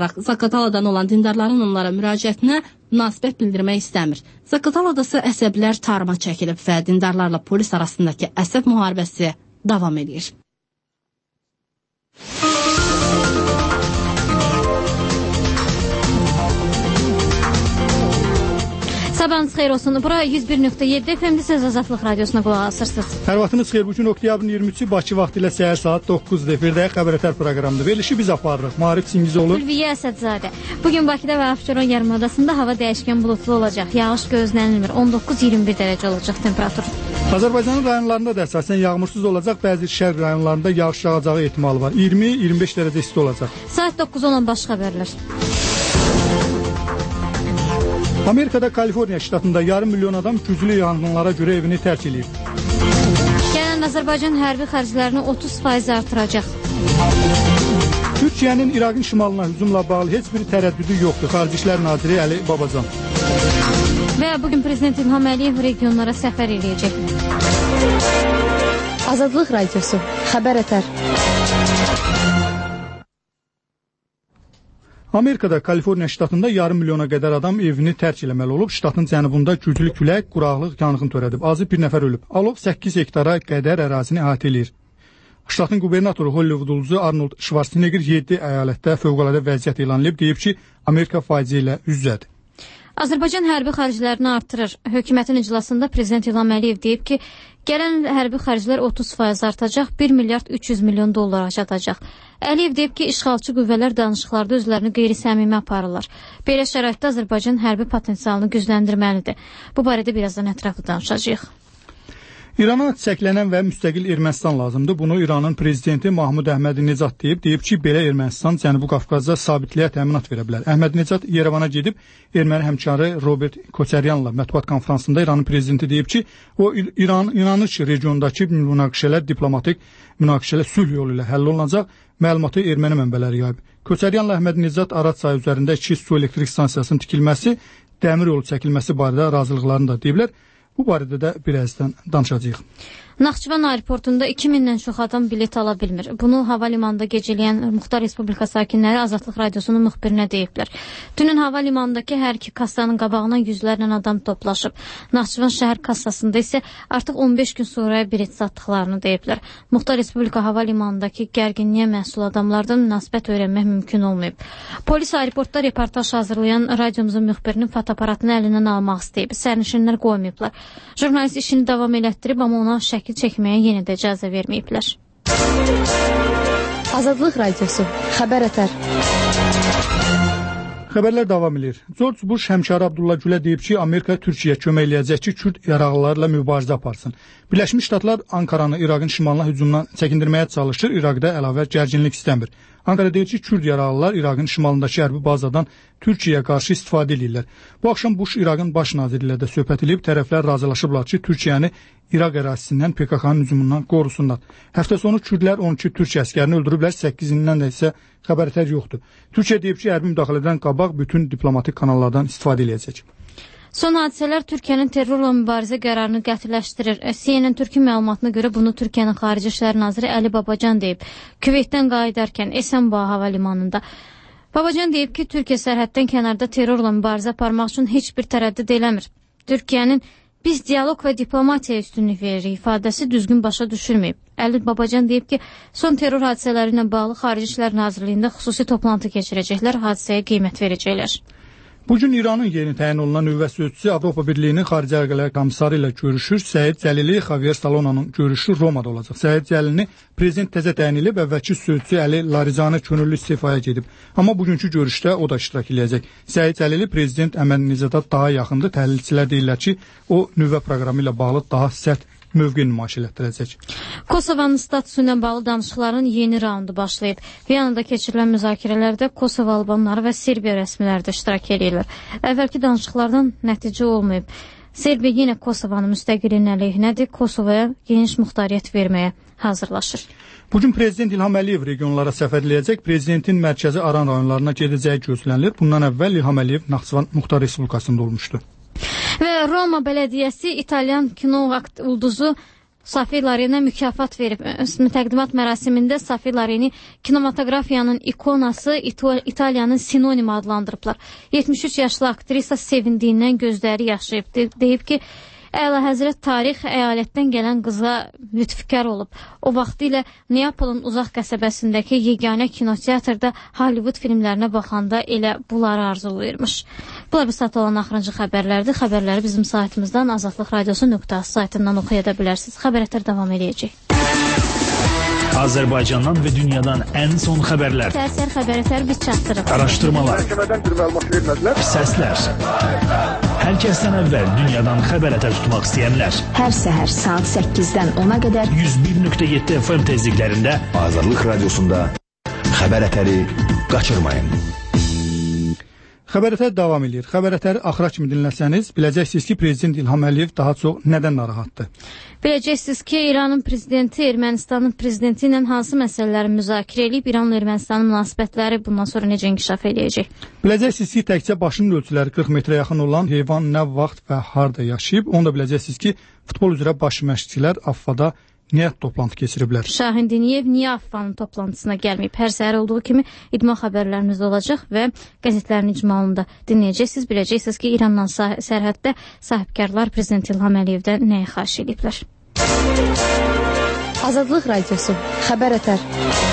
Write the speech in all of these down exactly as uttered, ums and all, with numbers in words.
baxaraq Zaqataladan olan dindarların onlara müraciətinə münasibət bildirmək istəmir. Zaqatalada isə əsəblər tarıma çəkilib və dindarlarla polis arasındakı əsəb müharibəsi davam edir. Sabahınız xeyir olsun. Bura yüz bir nöqtə yeddi F M-də Söz Azadlıq Radiosuna qulaq asırsınız. Hər vaxtınız xeyir. Bugün oktyabrın iyirmi üçü Bakı vaxtı ilə səhər saat doqquzda efirdəyə Xəbər Ətər proqramında. Verilişi biz aparırıq. Maarif Singizoğlu, Ülviyə Əsədzadə. Bugün Bakıda və Abşeron yarımadasında hava dəyişkən bulutlu olacaq. Yağış gözlənilmir. on doqquz iyirmi bir dərəcə olacaq temperatur. Azərbaycanın rayonlarında da əsasən yağmursuz olacaq. Bəzi şərq rayonlarında yağış yağacağı ehtimalı var. iyirmi iyirmi beş dərəcə isti olacaq. Saat doqquz on baş xəbərlər. Amerikada Kaliforniya ştatında yarım milyon adam güclü yanğınlara görə evini tərk edib. Gələn Azərbaycan hərbi xərclərini otuz faiz artıracaq. Türkiyənin İraqın şimalına hücumla bağlı heç bir tərəddüdü yoxdur. Xarici İşlər Naziri Əli Babacan. Və bugün Prezident İlham Əliyev regionlara səfər edəcək. Azadlıq Radiosu, Xəbər Ətər. Amerikada Kaliforniya ştatında yarım milyona qədər adam evini tərk eləməli olub. Ştatın cənubunda güclü külək, quraqlıq, yanğın törədib. Azı bir nəfər ölüb. Alov səkkiz hektara qədər ərazini əhatə eləyir. Ştatın qubernatoru Hollywood ulduzu Arnold Schwarzenegger yeddi əyalətdə fövqəladə vəziyyət elan edib, deyib ki, Amerika faciə ilə üz-üzədir. Azərbaycan hərbi xərclərini artırır. Hökumətin iclasında Prezident İlham Əliyev deyib ki, gələn hərbi xərclər otuz faiz artacaq, bir milyard üç yüz milyon dollara çatacaq. Əliyev deyib ki, işğalçı qüvvələr danışıqlarda özlərini qeyri-səmimi aparırlar. Belə şəraitdə Azərbaycan hərbi potensialını gücləndirməlidir. Bu barədə birazdan ətraflı danışacağıq. İrana çəklənən və müstəqil Ermənistan lazımdır. Bunu İranın prezidenti Mahmud Əhmədi-Necad deyib. Deyib ki, belə Ermənistan Cənubi Qafqazda sabitliyə təminat verə bilər. Əhmədi-Necad Yerevana gedib, erməni həmkarı Robert Koçaryanla mətbuat konfransında İranın prezidenti deyib ki, o İran inanır ki, regiondakı münaqişələr diplomatik münaqişələr sülh yolu ilə həll olunacaq. Məlumatı erməni mənbələri yayıb. Koçaryanla Əhmədi-Necad Arat çayı üzərində iki su elektrik stansiyasının tikilməsi, dəmir yolu çəkilməsi barədə razılıqlarını da deyiblər. Bu barədə də birazdan danışacağıq. Naxçıvan aeroportunda iki mindən çox adam bilet ala bilmir. Bunu hava limanında gecələyən Muxtar Respublika sakinləri Azadlıq Radiosunun müxbirinə deyiblər. Dünün hava limanındakı hər iki kassanın qabağına yüzlərlə adam toplaşıb. Naxçıvan şəhər kassasında isə artıq on beş gün sonra bilet satdıqlarını deyiblər. Muxtar Respublika hava limanındakı gərginliyə məhsul adamlardan münasibət öyrənmək mümkün olmayıb. Polis aeroportda reportaj hazırlayan radiomuzun müxbirinin fotoaparatını əlindən almaq istəyib. Sərnişinlər qoymayıblar. Jurnalist işini davam elətdirib, amma ona şəkil çəkməyə yenə də icazə verməyiblər. Azadlıq Radiosu, Xəbər Ətər. Xəbərlər davam edir. George Bush həmkarı Abdullah Gülə deyib ki, Amerika Türkiyəyə kömək eləyəcək ki, Kürd yaraqlılarla mübarizə aparsın. Birləşmiş Ştatlar Ankaranı İraqın şimalına hücumdan çəkindirməyə çalışır, İraqda əlavə gərginlik istəmir. Ankara deyir ki, Kürd yaraqlılar İraqın şimalındakı hərbi bazadan Türkiyəyə qarşı istifadə edirlər. Bu axşam Bush İraqın baş naziri ilə də söhbət edib, tərəflər razılaşıblar ki, Türkiyəni İraq ərazisindən P K K-nın hücumundan qorusunlar. Həftə sonu Kürdlər on iki Türkiyə əskərini öldürüblər, səkkizindən də isə xəbərlər yoxdur. Türkiyə deyib ki, hərbi müdaxilədən qabaq bütün diplomatik kanallardan istifadə edəcək. Son hadisələr Türkiyənin terrorla mübarizə qərarını qətiləşdirir. C N N Türkiyə məlumatına görə bunu Türkiyənin Xarici İşlər Naziri Əli Babacan deyib. Küveytdən qayıdarkən Esenboğa hava limanında. Babacan deyib ki, Türkiyə sərhəddən kənarda terrorla mübarizə aparmaq üçün heç bir tərəddüd eləmir. Türkiyənin biz diyaloq və diplomatiyaya üstünlük veririk ifadəsi düzgün başa düşülməyib. Əli Babacan deyib ki, son terror hadisələri ilə bağlı Xarici İşlər Nazirliyində xüsusi toplantı keçirəcəklər, hadisəyə qiymət verəcəklər. Bugün İranın yeni təyin olunan nüvə sözçüsü Avropa Birliyinin Xarici Əlaqələr komissarı ilə görüşür. Səid Cəlili, Xavier Salonanın görüşü Romada olacaq. Səid Cəlilini prezident təzə təyin edib, əvvəlki sözçü Əli Larizani könüllü istifaya gedib. Amma bugünkü görüşdə o da iştirak edəcək. Səid Cəlili prezident Əhmədi-Necada daha yaxındır. Təhlilçilər deyirlər ki, o nüvə proqramı ilə bağlı daha sərt mövqe nümayiş etdirəcək. Kosovanın statusu ilə bağlı danışıqların yeni raundu başlayıb. Viyanada keçirilən müzakirələrdə Kosova albanları və Serbiya rəsmiləri də iştirak edirlər. Əvvəlki danışıqlardan nəticə olmayıb. Serbiya yenə Kosovanın müstəqilliyin əleyhinədir, Kosovaya geniş muxtariyyət verməyə hazırlaşır. Bugün Prezident İlham Əliyev regionlara səfər edəcək. Prezidentin mərkəzi Aran rayonlarına gedəcəyi gözlənilir. Bundan əvvəl İlham Əliyev Naxçıvan Muxtar Respublikasında olmuşdu. Və Roma Bələdiyyəsi İtalyan kino ulduzu Safi Larenə mükafat verib. Təqdimat mərasimində Safi Lareni kinematografiyanın ikonası, İtaliyanın sinonimi adlandırıblar. yetmiş üç yaşlı aktrisa sevindiyindən gözləri yaşayıb. De deyib ki, Əlahəzrət tarix əyalətdən gələn qıza lütfkar olub. O vaxtilə Neapolun uzaq qəsəbəsindəki yeganə kinoteatrda Hollywood filmlərinə baxanda elə bunları arzulayırmış. Bunlar bu saat olan axırıncı xəbərlərdir. Xəbərləri bizim saytımızdan azadlıq radiosu nöqtə az saytından oxuya da bilərsiniz. Xəbərətlər davam edəcək. Azərbaycandan və dünyadan ən son xəbərlər. Səhər xəbərətlər biz çatdırıq. Araşdırmalar. Səslər. Hər kəsdən əvvəl dünyadan xəbərətər tutmaq istəyənlər. Hər səhər saat səkkizdən ona qədər yüz bir nöqtə yeddi F M tezliklərində Azadlıq radiosunda xəbərətəri qaçırmayın. Xəbərətər davam edir. Xəbərətəri axıra kimi dinləsəniz, biləcəksiniz ki, Prezident İlham Əliyev daha çox nədən narahatdır? Biləcəksiniz ki, İranın prezidenti Ermənistanın prezidenti ilə hansı məsələləri müzakirə edib, İranla Ermənistanın münasibətləri bundan sonra necə inkişaf edəcək? Biləcəksiniz ki, təkcə başının ölçüləri qırx metrə yaxın olan heyvan nə vaxt və harda yaşayıb. Onu da biləcəksiniz ki, futbol üzrə baş məşqçilər Affada niyə toplantı keçiriblər? Şahin Diniyev niyə Affanın toplantısına gəlməyib? Hər səhər olduğu kimi idman xəbərlərimiz olacaq və qəzetlərin icmalında dinləyəcəksiniz. Biləcəksiniz ki, İranla sərhəddə sahibkarlar Prezident İlham Əliyevdən nəyə xahiş ediblər? Azadlıq radiosu, xəbərətər.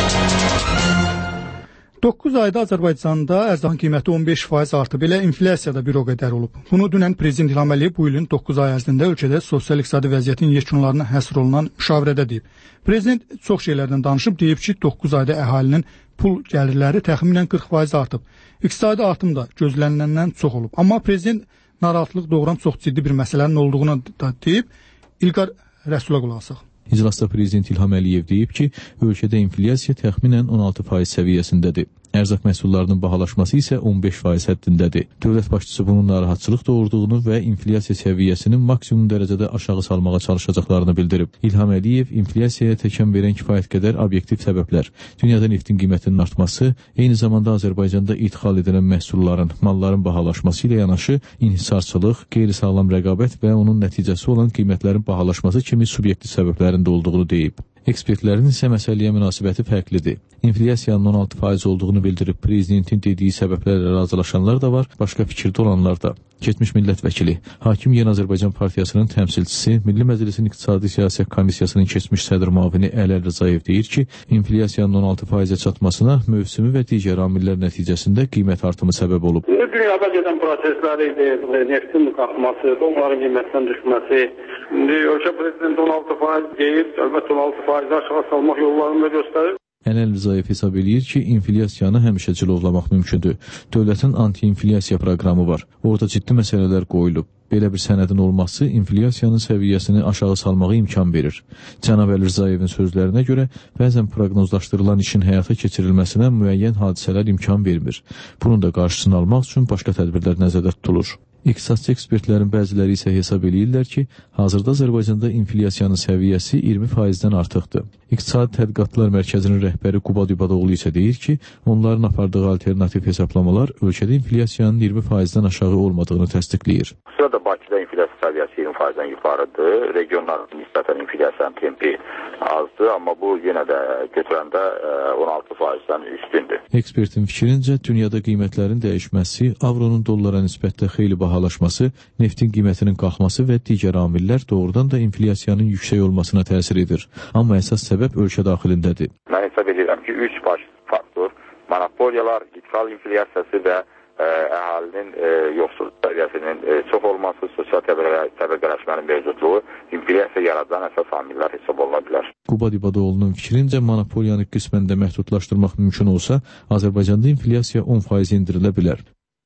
doqquz ayda Azərbaycanda ərzaqın qiyməti on beş faiz artıb, elə inflyasiya da bir o qədər olub. Bunu dünən Prezident İlham Əliyev bu ilin doqquz ay ərzində ölkədə sosial-iqtisadi vəziyyətin yekunlarına həsr olunan müşavirədə deyib. Prezident çox şeylərdən danışıb, deyib ki, doqquz ayda əhalinin pul gəlirləri təxminən qırx faiz artıb. İqtisadi artım da gözləniləndən çox olub. Amma Prezident narahatlıq doğuran çox ciddi bir məsələnin olduğunu da deyib. İlqar Rəsula qulaq asaq. İclasda Prezident İlham Əliyev deyib ki, ölkədə inflyasiya təxminən on altı faiz səviyyəsindədir. Ərzaq məhsullarının bahalaşması isə on beş faiz həddindədir. Dövlət başçısı bunun narahatçılıq doğurduğunu və inflyasiya səviyyəsinin maksimum dərəcədə aşağı salmağa çalışacaqlarını bildirib. İlham Əliyev inflyasiyaya təkan verən kifayət qədər obyektiv səbəblər, dünyada neftin qiymətinin artması, eyni zamanda Azərbaycanda idxal edilən məhsulların, malların bahalaşması ilə yanaşı inhisarçılıq, qeyri-sağlam rəqabət və onun nəticəsi olan qiymətlərin bahalaşması kimi subyektiv səbəblərin də olduğunu deyib. Ekspertlərin isə məsələyə münasibəti fərqlidir. İnflyasiyanın on altı faiz olduğunu bildirib prezidentin dediyi səbəblərlə razılaşanlar da var, başqa fikirdə olanlar da. Keçmiş millət vəkili, Hakim Yeni Azərbaycan Partiyasının təmsilçisi, Milli Məclisin İqtisadi Siyasət Komissiyasının keçmiş sədr müavini Əli Rzayev deyir ki, inflyasiyanın on altı faizə çatmasına mövsümü və digər amillər nəticəsində qiymət artımı səbəb olub. Dünyada gedən prosesləri, neftin qalxması, onların qiymətdən düşməsi, ölkə prezidenti on altı faiz deyir, əlbəttə on altı faizi aşağı salmaq yollarını da göstərir. Əli Rzayev hesab eləyir ki, inflyasiyanı həmişə cilovlamaq mümkündür. Dövlətin anti-inflyasiya proqramı var. Orada ciddi məsələlər qoyulub. Belə bir sənədin olması inflyasiyanın səviyyəsini aşağı salmağa imkan verir. Cənab Əli Rzayevin sözlərinə görə, bəzən proqnozlaşdırılan işin həyata keçirilməsinə müəyyən hadisələr imkan vermir. Bunun da qarşısını almaq üçün başqa tədbirlər nəzərdə tutulur. İqtisadçı ekspertlərin bəziləri isə hesab eləyirlər ki, hazırda Azərbaycanda inflyasiyanın səviyyəsi iyirmi faizdən artıqdır. İqtisadi Tədqiqatlar Mərkəzinin rəhbəri Qubad İbadoğlu isə deyir ki, onların apardığı alternativ hesablamalar ölkədə inflyasiyanın iyirmi faizdən aşağı olmadığını təsdiqləyir. Sırada Bakıda inflyasiya səviyyəsi iyirmi faizdən yuxarıdır. Regionlarda nisbətən inflyasiyanın tempi azdır, amma bu yenə də götürəndə on altı faizdən üstündür. Ekspertin fikrincə, dünyada qiymətlərin dəyişməsi, avronun dollara nisbətdə xeyli bahalaşması, neftin qiymətinin qalxması və digər amillər doğrudan da inflyasiyanın yüksək olmasına təsir edir. Amma əsas səbəb ölkə daxilindədir. Mən hesab edirəm ki, üç baş faktor, monopoliyalar, idxal inflyasiyası və ə, əhalinin ə, yoxsul səviyyəsinin ə, çox olması, sosial təbəqələşmənin mövcudluğu inflyasiya yaradan əsas amillər hesab oluna bilər. Qubad İbadoğlu'nun fikrincə monopoliyanı qismən də məhdudlaşdırmaq mümkün olsa, Azərbaycanda inflyasiya on faiz indirilə bilər.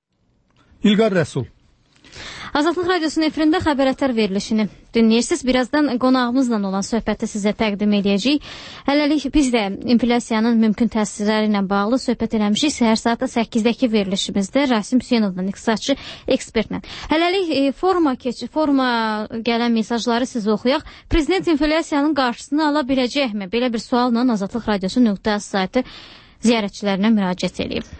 İlqar Rəsul. Azadlıq Radiosunun efirində xəbərətər verilişini dinləyirsiniz. Birazdan qonağımızla olan söhbəti sizə təqdim edəcəyik. Hələlik biz də inflyasiyanın mümkün təsirləri ilə bağlı söhbət eləmişik. Səhər saat səkkizdə verilişimizdə Rasim Hüseynovla, iqtisadçı ekspertlə. Hələlik e, foruma, keç, foruma gələn mesajları sizə oxuyaq. Prezident inflyasiyanın qarşısını ala biləcəkmi? Belə bir sualla Azadlıq Radiosu nöqtə az saytı ziyarətçilərinə müraciət edib.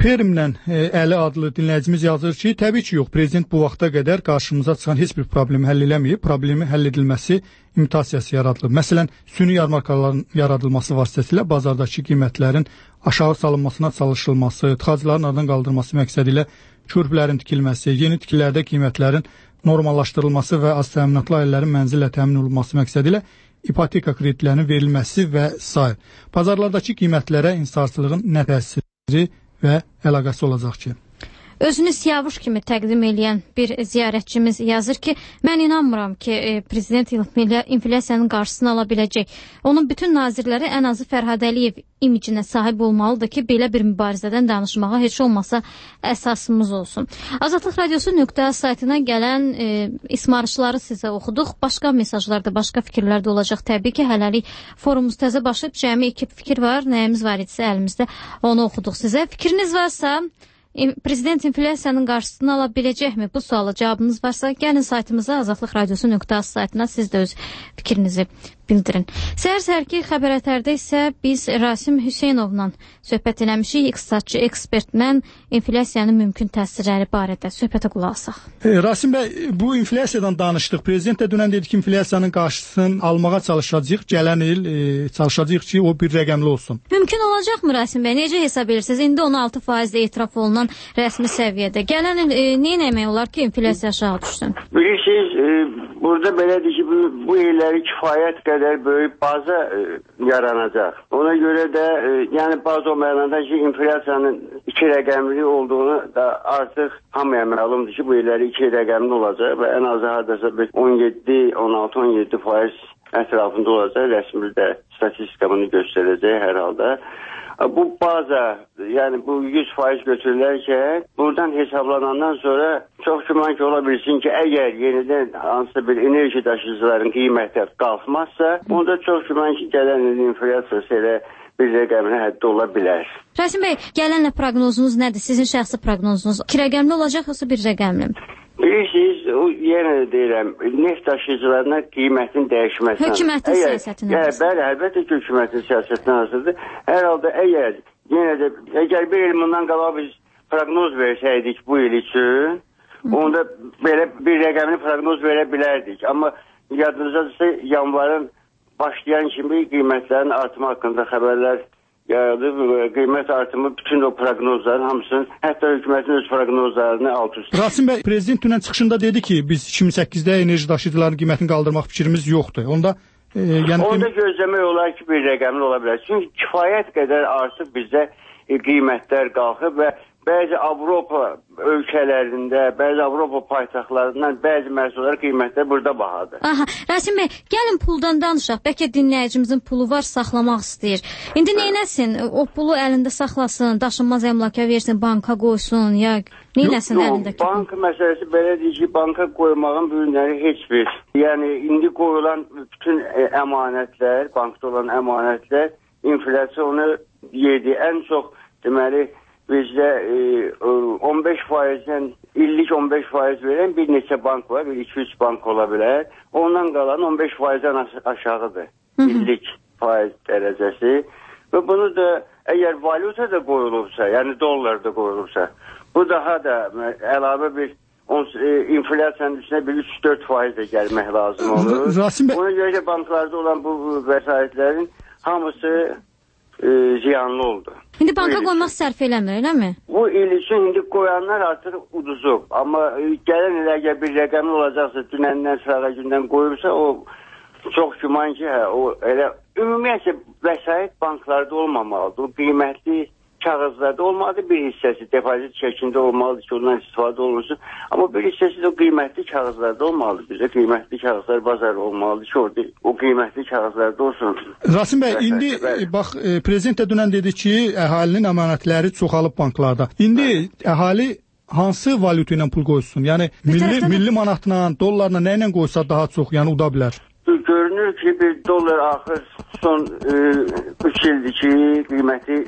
Permdən e, Əli adlı dinləyicimiz yazır ki, təbii ki yox, prezident bu vaxta qədər qarşımıza çıxan heç bir problemi həll eləməyib, problemi həll edilməsi imitasiyası yaradılıb. Məsələn, süni yarmarkaların yaradılması vasitəsilə bazardakı qiymətlərin aşağı salınmasına çalışılması, tıxacların aradan qaldırılması məqsədilə körpülərin tikilməsi, yeni tikililərdə qiymətlərin normallaşdırılması və az təminatlı ailələrin mənzillə təmin olunması məqsədilə ipoteka kreditlərinin verilməsi və s. Bazarlardakı qiymətlərə insarsızlığın nə təsiri və əlaqəsi olacaq ki? Özünü siyavuş kimi təqdim edən bir ziyarətçimiz yazır ki, mən inanmıram ki, prezident inflyasiyanın qarşısını ala biləcək. Onun bütün nazirləri ən azı Fərhad Əliyev imicinə sahib olmalıdır ki, belə bir mübarizədən danışmağa heç olmasa əsasımız olsun. Azadlıq Radiosu nöqtə saytına gələn e, ismarışları sizə oxuduq. Başqa mesajlarda, başqa fikirlər də olacaq. Təbii ki, hələlik forumumuz təzə başlayıb, cəmi iki fikir var. Nəyimiz var idisə əlimizdə onu oxuduq sizə. Fikriniz varsa, prezident inflyasiyanın qarşısını ala biləcəkmi? Bu suala cavabınız varsa, gəlin saytımıza Azadlıq Radiosu nöqtə az saytına siz də öz fikrinizi bildirin. Səhər-səhərki xəbər ətərdə isə biz Rasim Hüseynovla söhbət eləmişik, iqtisadçı ekspertlə inflyasiyanın mümkün təsirləri barədə söhbətə qulaq asaq. E, Rasim bəy, bu inflyasiyadan danışdıq. Prezident də dünən dedi ki, inflyasiyanın qarşısını almağa çalışacağıq. Gələn il e, çalışacağıq ki, o bir rəqəmli olsun. Mümkün olacaqmı Rasim bəy? Necə hesab edirsiniz? İndi on altı faizlə etiraf olunan rəsmi səviyyədə. Gələn il e, nə etmək olar ki, inflyasiya aşağı düşsün? Bilirsiniz, e, burada belədir ki, bu, bu illəri kifayət qədər böyük baza e, yaranacaq. Ona görə də e, yəni baza olmayanda ki, inflyasiyanın iki rəqəmli olduğunu da artıq hamıya məlumdur ki, bu illəri iki rəqəmli olacaq və ən azı hardasa on yeddi, on altı, on yeddi faiz ətrafında olacaq. Rəsmi də statistika bunu göstərəcək hər halda. Bu baza, yəni bu yüz faiz götürülərkən buradan hesablanandan sonra çox güman ki, ola bilsin ki, əgər yenidən hansısa bir enerji daşıyıcıların qiyməti qalxmazsa, onda çox güman ki, gələn ilin inflyasiyası elə bir rəqəminə həddə ola bilər. Rasim bəy, gələnlə proqnozunuz nədir? Sizin şəxsi proqnozunuz iki rəqəmli olacaq, yoxsa bir rəqəmli? Bilirsiniz, o yenə də deyirəm, neft daşıyıcılarına qiymətin dəyişməsi. Hökumətin siyasətinə asılıdır. Bəli, əlbəttə ki, hökumətin siyasətinə asılıdır. Hər halda əgər, yenə də, əgər bir il bundan qabaq biz proqnoz versəydik bu il üçün, onda belə bir rəqəmli proqnoz verə bilərdik. Amma yadınızdadırsa, yanvarın başlayan kimi qiymətlərin artımı haqqında xəbərlər yaradır. Qiymət artımı bütün o proqnozların hamısının, hətta hökumətin öz proqnozlarını alt üst. Rasim bəy, prezident dünən çıxışında dedi ki, biz iki min səkkizdə enerji daşıyıcıların qiymətini qaldırmaq fikrimiz yoxdur. Onda e, yəni Onda gözləmək olar ki, bir rəqəmli ola bilər. Çünki kifayət qədər artıq bizdə e, qiymətlər qalxıb və bəzi Avropa ölkələrində, bəzi Avropa paytaxtlarından bəzi məhsullar qiymətlər burada bahadır. Aha, Rasim bəy, gəlin puldan danışaq. Bəlkə dinləyicimizin pulu var, saxlamaq istəyir. İndi neynəsin? O pulu əlində saxlasın, daşınmaz əmlaka versin, banka qoysun, ya neynəsin əlindəki pulu? Bank məsələsi belədir ki, banka qoymağın bu günləri heç bir. Yəni, indi qoyulan bütün əmanətlər, bankda olan əmanətlər, inflyasiya onu yedi. Ən çox, deməli, bizdə e, on beş faizdən illik on beş faiz verən bir neçə bank var, bir iki üç bank ola bilər. Ondan qalan on beş faizdən aşağıdır illik faiz dərəcəsi. Və bunu da əgər valyuta da qoyulursa, yəni dollar da qoyulursa, bu daha da əlavə bir on, e, inflyasiyanın üstünə bir üç dörd faiz də gəlmək lazım olur. Rasim bəy, ona görə banklarda olan bu vəsaitlərin hamısı E, ziyanlı oldu. İndi banka qoymaq sərf eləmir, eləmi? Bu il üçün indi qoyanlar artıq uduzub. Amma e, gələn il əgər bir rəqəmli olacaqsa, dünəndən sırağa gündən qoyursa, o çox güman ki, hə, o elə ümumiyyətlə vəsait banklarda olmamalıdır. O qiymətli kağızlarda olmalıdır, bir hissəsi depozit şəklində olmalıdır ki, ondan istifadə olunsun. Amma bir hissəsi də o qiymətli kağızlarda olmalıdır. Bizə qiymətli kağızlar bazarı olmalıdır ki, orada o qiymətli kağızlarda olsun. Rasim bəy, indi e, bax, e, prezident də dünən dedi ki, əhalinin əmanətləri çoxalıb banklarda. İndi əhali hansı valyuta ilə pul qoysun? Yəni milli, milli manatla, dollarla, nə ilə qoysa daha çox, yəni uda bilər? Görünür ki, bir dollar axır son üç e, ildir ki, qiyməti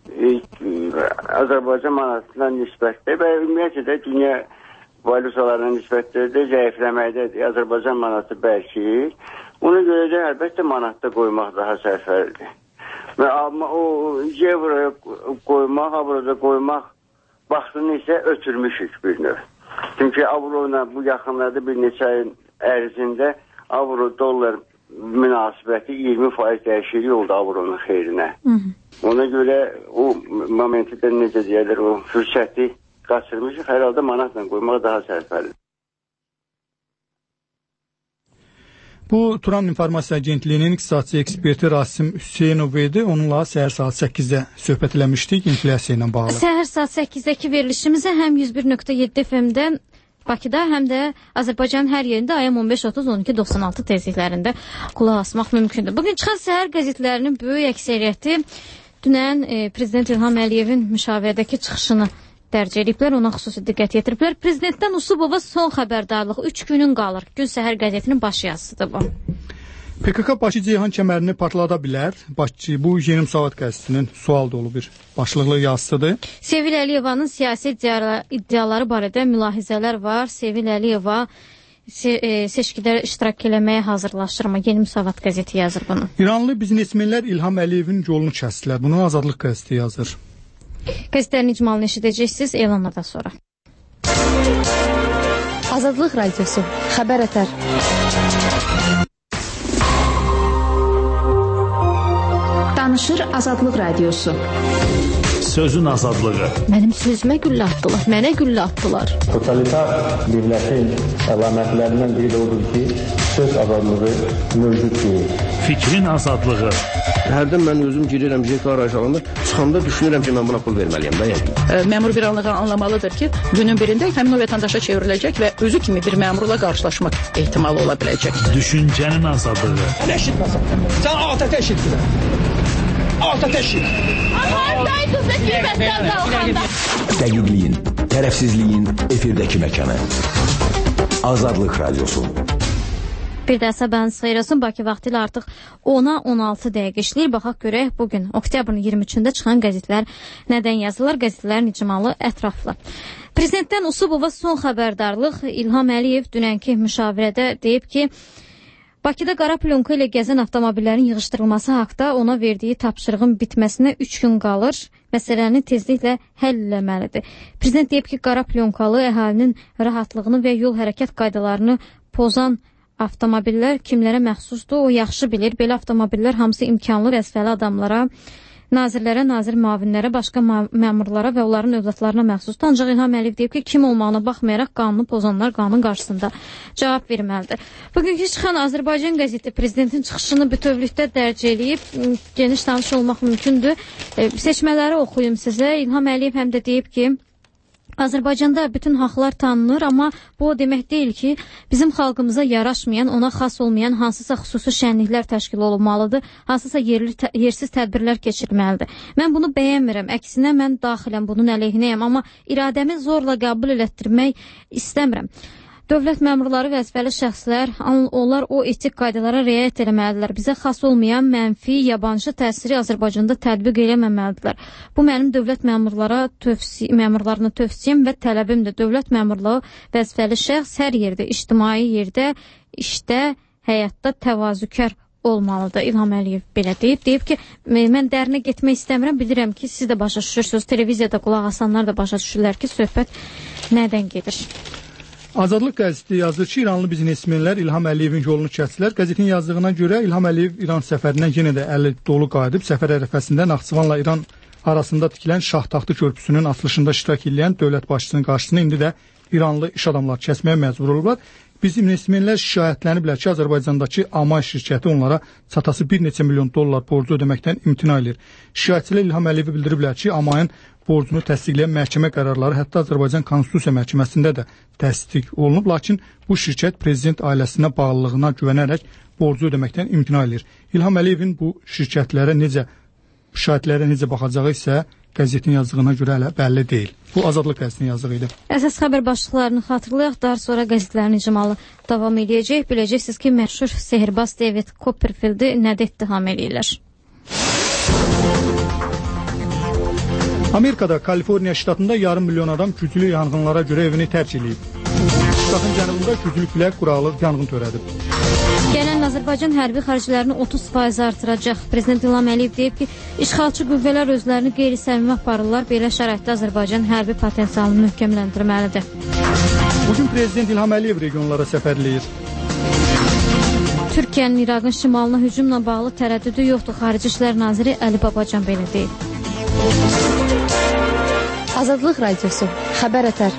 Azərbaycan manatına nisbətdə və ümumiyyətlə də dünya valyutalarına nisbətdə də zəifləməkdədir. Azərbaycan manatı bəlkə. Ona görə də əlbəttə manatda qoymaq daha sərfəlidir. Və amma o evroya qoymaq, avroda qoymaq vaxtını isə ötürmüşük bir növ. Çünki avroyla bu yaxınlarda bir neçə ayın ərzində avro-dollar münasibəti iyirmi faiz dəyişiklik oldu avronun xeyrinə. Hı -hı. Ona görə o momenti də necə deyərlər, o fürsəti qaçırmışıq. Hər halda manatla qoymaq daha sərfəlidir. Bu Turan İnformasiya Agentliyinin iqtisadçı eksperti Rasim Hüseynov idi. Onunla səhər saat səkkizdə söhbət eləmişdik inflyasiya ilə bağlı. Səhər saat səkkizdə verilişimizə həm yüz bir nöqtə yeddi F M-dən Bakıda, həm də Azərbaycanın hər yerində A M on beş otuz on iki doxsan altı tezliklərində qulaq asmaq mümkündür. Bugün çıxan səhər qəzetlərinin böyük əksəriyyəti dünən e, Prezident İlham Əliyevin müşavirədəki çıxışını dərc ediblər, ona xüsusi diqqət yetiriblər. Prezidentdən Usubova son xəbərdarlıq üç günün qalır. Gün səhər qəzetinin baş yazısıdır bu. P K K Bakı-Ceyhan kəmərini partlada bilər. Bakı, bu Yeni Müsavat qəzetinin sual dolu bir başlıqlı yazısıdır. Sevil Əliyevanın siyasi iddiaları barədə mülahizələr var. Sevil Əliyeva se e, seçkidə iştirak eləməyə hazırlaşırmı? Yeni Müsavat qəzeti yazır bunu. İranlı biznesmenlər İlham Əliyevin yolunu kəsdilər. Bunu Azadlıq qəzeti yazır. Qəzetlərin icmalını eşidəcəksiniz elanlardan sonra. Azadlıq radiosu. Xəbər ətər. Danışır Azadlıq radiosu. Sözün azadlığı. Mənim sözümə güllə atdılar, mənə güllə atdılar. Totalitar dövlətin əlamətlərindən biri də odur ki, söz azadlığı mövcud deyil. Fikrin azadlığı. Hərdən mən özüm girirəm J K arayışlarında, çıxanda düşünürəm ki, mən buna pul verməliyəm də. Məmur bir anlığa anlamalıdır ki, günün birində həmin o vətəndaşa çevriləcək və özü kimi bir məmurla qarşılaşmaq ehtimalı ola biləcək. Düşüncənin azadlığı. Eşit məsəl. Sən atətə eşitdin. Atətə eşit. Dəqiqliyin, tərəfsizliyin efirdəki məkanı. Azadlıq radiosu. Bir də sabahınız xeyir olsun. Bakı vaxtı ilə artıq ona on altı dəqiqə işləyir. Baxaq görək bugün oktyabrın iyirmi üçündə çıxan qəzetlər nədən yazılır? Qəzetlərin icmalı ətraflı. Prezidentdən Usubova son xəbərdarlıq. İlham Əliyev dünənki müşavirədə deyib ki, Bakıda qara plyonka ilə gəzən avtomobillərin yığışdırılması haqda ona verdiyi tapşırığın bitməsinə üç gün qalır. Məsələni tezliklə həll eləməlidir. Prezident deyib ki, qara plyonkalı əhalinin rahatlığını və yol hərəkət qaydalarını pozan avtomobillər kimlərə məxsusdur, o yaxşı bilir. Belə avtomobillər hamısı imkanlı vəzifəli adamlara, nazirlərə, nazir müavinlərə, başqa məmurlara və onların övladlarına məxsusdur. Ancaq İlham Əliyev deyib ki, kim olmağına baxmayaraq qanunu pozanlar qanun qarşısında cavab verməlidir. Bugünkü çıxan Azərbaycan qəzeti prezidentin çıxışını bütövlükdə dərc edib, geniş tanış olmaq mümkündür. Seçmələri oxuyum sizə. İlham Əliyev həm də deyib ki, Azərbaycanda bütün haqlar tanınır, amma bu o demək deyil ki, bizim xalqımıza yaraşmayan, ona xas olmayan hansısa xüsusi şənliklər təşkil olunmalıdır, hansısa yerli, yersiz tədbirlər keçirilməlidir. Mən bunu bəyənmirəm, əksinə mən daxilən bunun əleyhinəyəm, amma iradəmi zorla qəbul elətdirmək istəmirəm. Dövlət məmurları, vəzifəli şəxslər, onlar o etik qaydalara riayət eləməlidirlər. Bizə xas olmayan mənfi, yabancı təsiri Azərbaycanda tətbiq eləməməlidirlər. Bu mənim dövlət məmurlara tövsiy, məmurlarına tövsiyəm və tələbimdir. Dövlət məmurluğu vəzifəli şəxs hər yerdə, ictimai yerdə, işdə, həyatda təvazükar olmalıdır. İlham Əliyev belə deyib. Deyib ki, mən dərinə getmək istəmirəm. Bilirəm ki, siz də başa düşürsünüz. Televiziyada qulaq asanlar da başa düşürlər ki, söhbət nədən gedir? Azadlıq qəzeti yazır ki, İranlı biznesmenlər İlham Əliyevin yolunu kəsdilər. Qəzetin yazdığına görə İlham Əliyev İran səfərindən yenə də əli dolu qayıdıb. Səfər ərəfəsində Naxçıvanla İran arasında tikilən Şahtaxtı körpüsünün açılışında iştirak edən dövlət başçısının qarşısını indi də İranlı iş adamları kəsməyə məcbur olurlar. Biznesmenlər şikayətləniblər ki, Azərbaycandakı Amay şirkəti onlara çatası bir neçə milyon dollar borcu ödəməkdən imtina edir. Şikayətçilər İlham Əliyevi bildiriblər ki, Amayın borcunu təsdiqləyən məhkəmə qərarları hətta Azərbaycan Konstitusiya Məhkəməsində də təsdiq olunub, lakin bu şirkət prezident ailəsinə bağlılığına güvənərək borcu ödəməkdən imtina edir. İlham Əliyevin bu şirkətlərə necə, şahidlərə necə baxacağı isə qəzetin yazdığına görə hələ bəlli deyil. Bu Azadlıq qəzetinin yazdığı idi. Əsas xəbər başlıqlarını xatırlayaq, daha sonra qəzetlərin icmalı davam edəcək. Biləcəksiniz ki, məşhur sehirbaz David Copperfieldi nədə ittiham edirlər? Amerikada, Kaliforniya ştatında yarım milyon adam güclü yanğınlara görə evini tərk edib. Ştatın cənubunda güclü külək quraqlıq yanğın törədib. Gələn Azərbaycan hərbi xərclərini otuz faiz artıracaq. Prezident İlham Əliyev deyib ki, işğalçı qüvvələr özlərini qeyri-səmimi aparırlar. Belə şəraitdə Azərbaycan hərbi potensialını möhkəmləndirməlidir. Bugün Prezident İlham Əliyev regionlara səfərləyir. Türkiyənin İraqın şimalına hücumla bağlı tərəddüdü yoxdur. Xarici İşlər Naziri Əli Babacan belə deyib. Azadlıq Radiosu, xəbər ətər.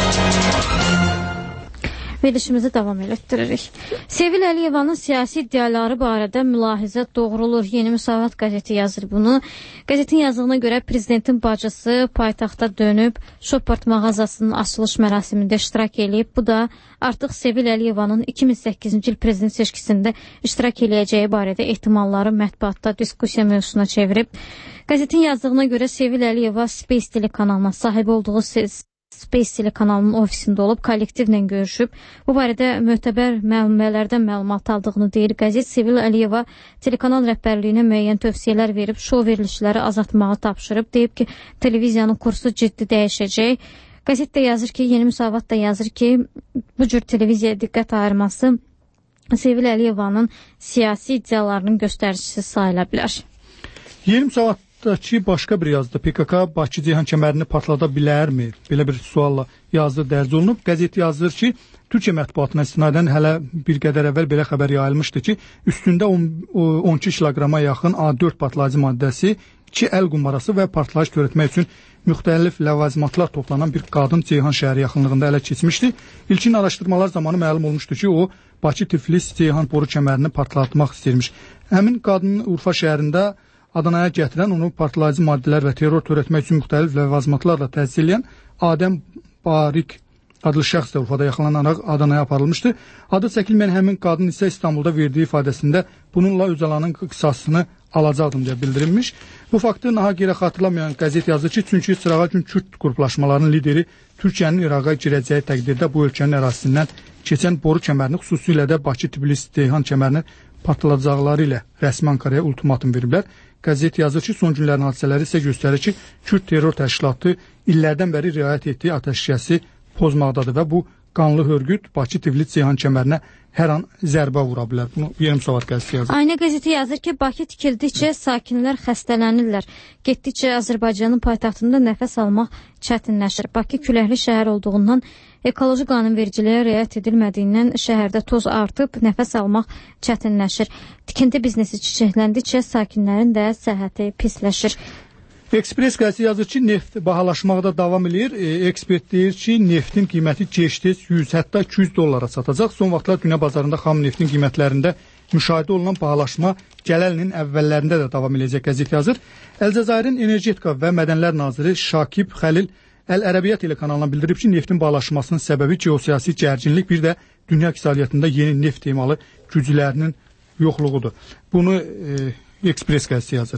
Verilişimizi davam etdiririk. Sevil Əliyevanın siyasi iddiaları barədə mülahizə doğrulur. Yeni Müsavat qəzeti yazır bunu. Qəzetin yazdığına görə prezidentin bacısı paytaxta dönüb Şopart mağazasının açılış mərasimində iştirak edib. Bu da artıq Sevil Əliyevanın iki min səkkizinci il prezident seçkisində iştirak edəcəyi barədə ehtimalları mətbuatda diskussiya mövzusuna çevirib. Qəzetin yazdığına görə Sevil Əliyeva Space telekanalına sahib olduğu ses Space telekanalının ofisində olub, kollektivlə görüşüb. Bu barədə mötəbər mənbələrdən məlumat aldığını deyir. Qəzet Sevil Əliyeva telekanal rəhbərliyinə müəyyən tövsiyələr verib, şou verilişləri azaltmağı tapşırıb. Deyib ki, televiziyanın kursu ciddi dəyişəcək. Qəzet də yazır ki, Yeni Müsavat da yazır ki, bu cür televiziyaya diqqət ayırması Sevil Əliyevanın siyasi iddialarının göstəricisi sayıla bilər. Yeni Müsavat ki, başqa bir yazdı. P K K Bakı-Ceyhan kəmərini partlada bilərmi? Belə bir sualla yazdı, dərc olunub. Qəzet yazır ki, Türkiyə mətbuatına istinadən hələ bir qədər əvvəl belə xəbər yayılmışdı ki, üstündə on iki kiloqrama yaxın A dörd partlayıcı maddəsi, iki əl qumbarası və partlayış törətmək üçün müxtəlif ləvazimatlar toplanan bir qadın Ceyhan şəhəri yaxınlığında ələ keçmişdi. İlkin araşdırmalar zamanı məlum olmuşdu ki, o Bakı-Tiflis-Ceyhan boru kəmərini partlatmaq istəyirmiş. Həmin qadın Urfa şəhərində Adanaya gətirən, onu partlayıcı maddələr və terror törətmək üçün müxtəlif ləvazimatlarla təchiz edən Adəm Barik adlı şəxs də Urfada yaxalanaraq Adanaya aparılmışdı. Adı çəkilməyən həmin qadın isə İstanbulda verdiyi ifadəsində bununla Öcalanın qisasını alacaqdım deyə bildirilmiş. Bu faktı nahaq yerə xatırlamayan qəzet yazır ki, çünki Sırağa gün Kürt qruplaşmalarının lideri Türkiyənin İraqa girəcəyi təqdirdə bu ölkənin ərazisindən keçən boru kəmərini, xüsusilə də Bakı-Tbilisi-Ceyhan kəmərinin partladacaqları ilə rəsmi Ankaraya ultimatum veriblər. Qəzet yazır ki, son günlərin hadisələri isə göstərir ki, Kürt terror təşkilatı illərdən bəri riayət etdiyi atəşkəsi pozmaqdadır və bu qanlı hörgüt Bakı-Tiflis-Ceyhan kəmərinə hər an zərbə vura bilər. Bunu Yeni Müsavat qəzeti yazır. Aynə qəzeti yazır ki, Bakı tikildikcə sakinlər xəstələnirlər. Getdikcə Azərbaycanın paytaxtında nəfəs almaq çətinləşir. Bakı küləkli şəhər olduğundan, ekoloji qanunvericiliyə riayət edilmədiyindən şəhərdə toz artıb, nəfəs almaq çətinləşir. Tikinti biznesi çiçəkləndikcə sakinlərin də səhhəti pisləşir. Ekspres qəzeti yazır ki, neft bahalaşmaqda davam edir. E, ekspert deyir ki, neftin qiyməti gec-tez yüz, hətta iki yüz dollara çatacaq. Son vaxtlar dünya bazarında xam neftin qiymətlərində müşahidə olunan bahalaşma gələ ilinin əvvəllərində də davam edəcək qəzet yazır. Əlcəzairin Energetika və Mədənlər naziri Şakib Xəlil Əl-Ərəbiyyə telekanalına bildirib ki, neftin bahalaşmasının səbəbi geosiyasi gərginlik, bir də dünya iqtisadiyyatında yeni neft emalı güclərinin yoxluğudur. Bunu e, Ekspres qəzeti yazır.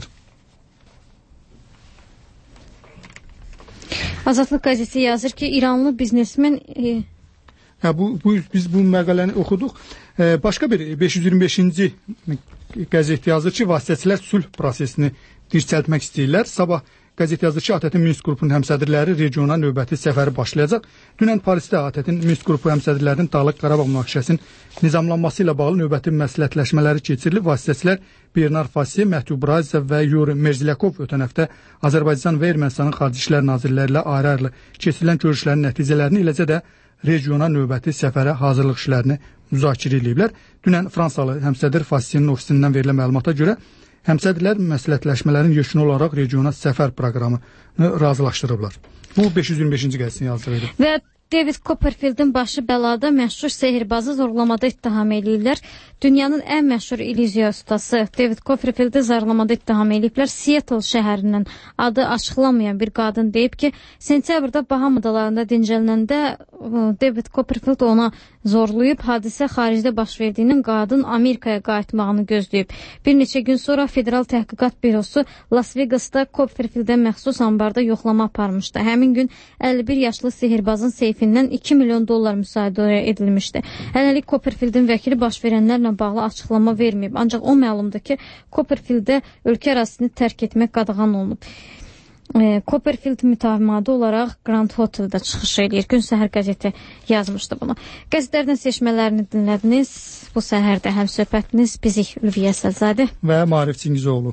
Azadlıq qəzeti yazır ki, İranlı biznesmen... E... Hə, bu, bu, biz bu məqaləni oxuduq. E, başqa bir beş yüz iyirmi beşinci qəzeti yazır ki, vasitəçilər sülh prosesini dirçəltmək istəyirlər. Sabah qəzet yazır ki, ATƏT-in Minsk qrupunun həmsədrləri regiona növbəti səfəri başlayacaq. Dünən Parisdə ATƏT-in Minsk qrupu həmsədrlərinin Dağlıq Qarabağ münaqişəsinin nizamlanması ilə bağlı növbəti məsləhətləşmələri keçirilib. Vasitəçilər Bernard Fassi, Məhdub Razov və Yuri Merzilyakov ötən həftə Azərbaycan və Ermənistanın xarici işlər nazirləri ilə ayrı-ayrı keçirilən görüşlərin nəticələrini, eləcə də regiona növbəti səfərə hazırlıq işlərini müzakirə ediblər. Dünən Fransalı həmsədr Fassinin ofisindən verilən məlumata görə həmsədrlər məsləhətləşmələrin yekunlu olaraq regiona səfər proqramını razılaşdırıblar. Bu beş yüz iyirmi beşinci qəzetini yazır. Və David Copperfield'in başı bəlada, məşhur sehirbazı zorlamada ittiham eləyirlər. Dünyanın ən məşhur illüziya ustası David Copperfield'i zarlamada ittiham eləyiblər. Seattle şəhərindən adı açıqlanmayan bir qadın deyib ki, sentyabrda Baham adalarında dincələnəndə David Copperfield ona zorlayıb, hadisə xaricdə baş verdiyindən qadın Amerikaya qayıtmağını gözləyib. Bir neçə gün sonra Federal Təhqiqat Bürosu Las Vegas'da Copperfield'ə məxsus ambarda yoxlama aparmışdı. Həmin gün əlli bir yaşlı sehirbazın seyfindən iki milyon dollar müsahidə edilmişdi. Hələlik Copperfield'in vəkili baş verənlərlə bağlı açıqlama verməyib. Ancaq o məlumdur ki, Copperfield'ə ölkə ərazisini tərk etmək qadağan olunub. E, Copperfield mütəmadi olaraq Grand Hotel'da çıxış edir. Gün Səhər qəzeti yazmışdı bunu. Qəzetlərdən seçmələrini dinlədiniz. Bu səhərdə həm söhbətiniz bizik Ülviyə Səzadə və Maarif Çingizoğlu.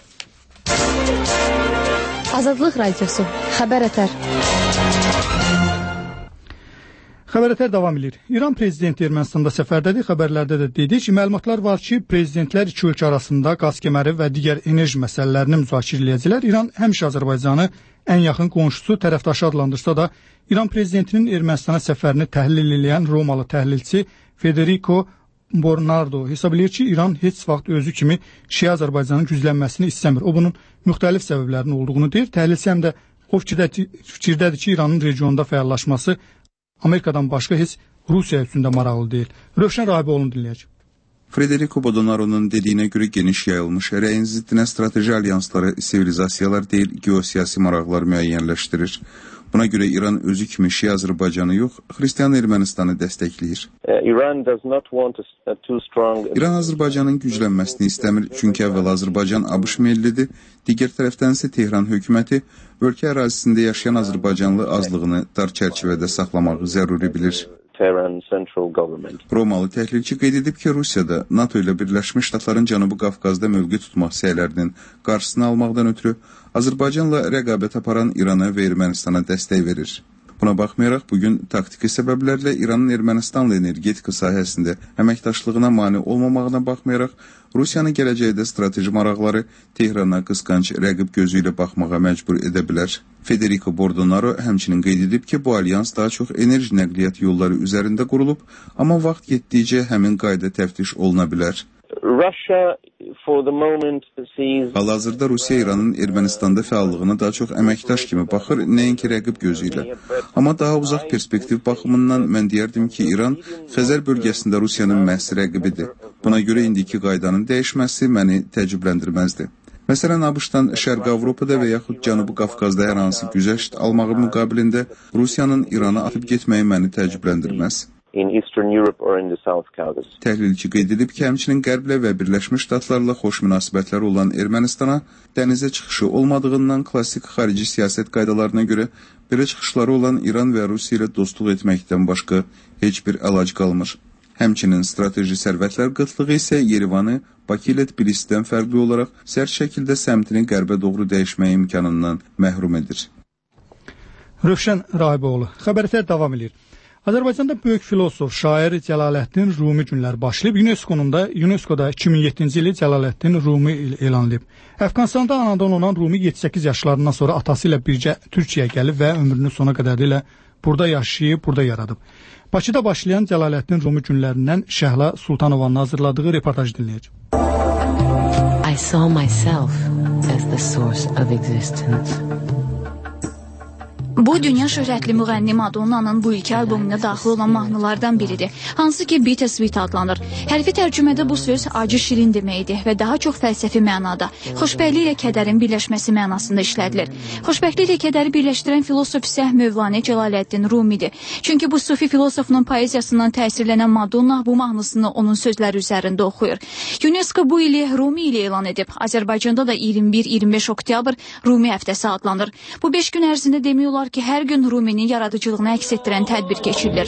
Azadlıq Radiosu. Xəbər ətər. Xəbər ətər davam edir. İran prezidenti Ermənistanda səfərdədir. Xəbərlərdə də dedik ki, məlumatlar var ki, prezidentlər iki ölkə arasında qaz kəməri və digər enerji məsələlərini müzakirə edəcəklər. İran həmişə Azərbaycanı ən yaxın qonşusu, tərəfdaşı adlandırsa da, İran prezidentinin Ermənistana səfərini təhlil edən Romalı təhlilçi Federico Bornardo hesab edir ki, İran heç vaxt özü kimi Şiə Azərbaycanın güclənməsini istəmir. O bunun müxtəlif səbəblərinin olduğunu deyir. Təhlilçi həm də o fikirdədir ki, İranın regionda fəallaşması Amerikadan başqa heç Rusiya üçün də maraqlı deyil. Rövşən Rahiboğlu'nu dinləyəcək. Federico Bornaro'nun dediyinə görə geniş yayılmış rəyin ziddinə strateji alyansları sivilizasiyalar deyil, geosiyasi maraqlar müəyyənləşdirir. Buna görə İran özü kimi Şiə Azərbaycanı yox, Xristian Ermənistanı dəstəkləyir. İran Azərbaycanın güclənməsini istəmir, çünki əvvəl Azərbaycan ABŞ millidir, digər tərəfdən isə Tehran hökuməti ölkə ərazisində yaşayan Azərbaycanlı azlığını dar çərçivədə saxlamağı zəruri bilir. Romalı təhlilçi qeyd edib ki, Rusiyada NATO ilə Birləşmiş Ştatların Cənubi Qafqazda mövqe tutmaq səylərinin qarşısını almaqdan ötürü Azərbaycanla rəqabət aparan İrana və Ermənistana dəstək verir. Buna baxmayaraq, bugün taktiki səbəblərlə İranın Ermənistanla energetika sahəsində əməkdaşlığına mane olmamağına baxmayaraq, Rusiyanın gələcəkdə strateji maraqları Tehrana qısqanc rəqib gözü ilə baxmağa məcbur edə bilər. Federico Bornaro həmçinin qeyd edib ki, bu alyans daha çox enerji nəqliyyat yolları üzərində qurulub, amma vaxt getdikcə həmin qayda təftiş oluna bilər. Hal-hazırda Rusiya İranın Ermənistanda fəallığına daha çox əməkdaş kimi baxır, nəinki rəqib gözü ilə. Amma daha uzaq perspektiv baxımından mən deyərdim ki, İran Xəzər bölgəsində Rusiyanın məhz rəqibidir. Buna görə indiki qaydanın dəyişməsi məni təəccübləndirməzdi. Məsələn, ABŞ-dan Şərqi Avropada və yaxud Cənubi Qafqazda hər hansı güzəşt almağı müqabilində Rusiyanın İrana atıb getməyi məni təəccübləndirməz. Təhlilçi qeyd edib ki, həmçinin Qərblə və Birləşmiş Ştatlarla xoş münasibətlər olan Ermənistana dənizə çıxışı olmadığından klassik xarici siyasət qaydalarına görə belə çıxışları olan İran və Rusiya ilə dostluq etməkdən başqa heç bir əlac qalmır. Həmçinin strateji sərvətlər qıtlığı isə Yerivanı Bakı ilə Tbilisidən fərqli olaraq sərt şəkildə səmtini qərbə doğru dəyişmək imkanından məhrum edir. Rövşən Rahiboğlu, xəbərlər davam edir. Azərbaycanda böyük filosof, şair Cəlaləddin Rumi günləri başlayıb. UNESCO-nun da UNESCO-da iki min yeddinci ili Cəlaləddin Rumi il elan edib. Əfqanistanda anadan olan Rumi yeddi səkkiz yaşlarından sonra atası ilə birgə Türkiyəyə gəlib və ömrünün sona qədər ilə burada yaşayıb, burada yaradıb. Bakıda başlayan Cəlaləddin Rumi günlərindən Şəhla Sultanovanın hazırladığı reportaj dinləyəcək. I saw myself as the source of existence. Bu, dünya şöhrətli müğənni Madonna'nın bu iki albomuna daxil olan mahnılardan biridir, hansı ki Bittersweet adlanır. Hərfi tərcümədə bu söz acı şirin deməkdir və daha çox fəlsəfi mənada, xoşbəxtlik ilə kədərin birləşməsi mənasında işlədilir. Xoşbəxtlik ilə kədəri birləşdirən filosof isə Mövlana Cəlaləddin Rumidir. Çünki bu sufi filosofunun poeziyasından təsirlənən Madonna bu mahnısını onun sözləri üzərində oxuyur. UNESCO bu ili Rumi ili elan edib. Azərbaycanda da iyirmi bir iyirmi beş oktyabr Rumi həftəsi adlanır. Bu beş gün ərzində demək olar ki, hər gün Ruminin yaradıcılığını əks etdirən tədbir keçirilir.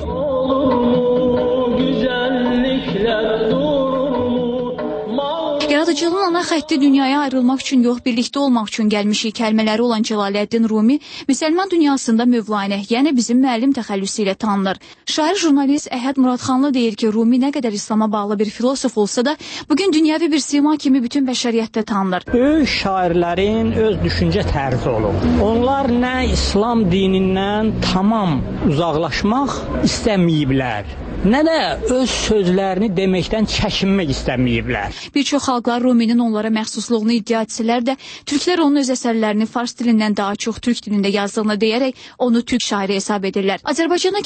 Yaradıcılığın ana xətti dünyaya ayrılmaq üçün yox, birlikdə olmaq üçün gəlmişik kəlmələri olan Cəlaləddin Rumi müsəlman dünyasında Mövlana, yəni bizim müəllim təxəllüsü ilə tanınır. Şair jurnalist Əhəd Muradxanlı deyir ki, Rumi nə qədər İslama bağlı bir filosof olsa da, bugün dünyəvi bir sima kimi bütün bəşəriyyətdə tanınır. Böyük şairlərin öz düşüncə tərzi olub. Onlar nə İslam dinindən tamam uzaqlaşmaq istəməyiblər, nə də öz sözlərini deməkdən çəkinmək istəməyiblər. Bir çox xalqlar Ruminin onlara məxsusluğunu iddia etsələr də, türklər onun öz əsərlərini fars dilindən daha çox türk dilində yazdığını deyərək onu türk şairi hesab edirlər. Azərbaycana keçir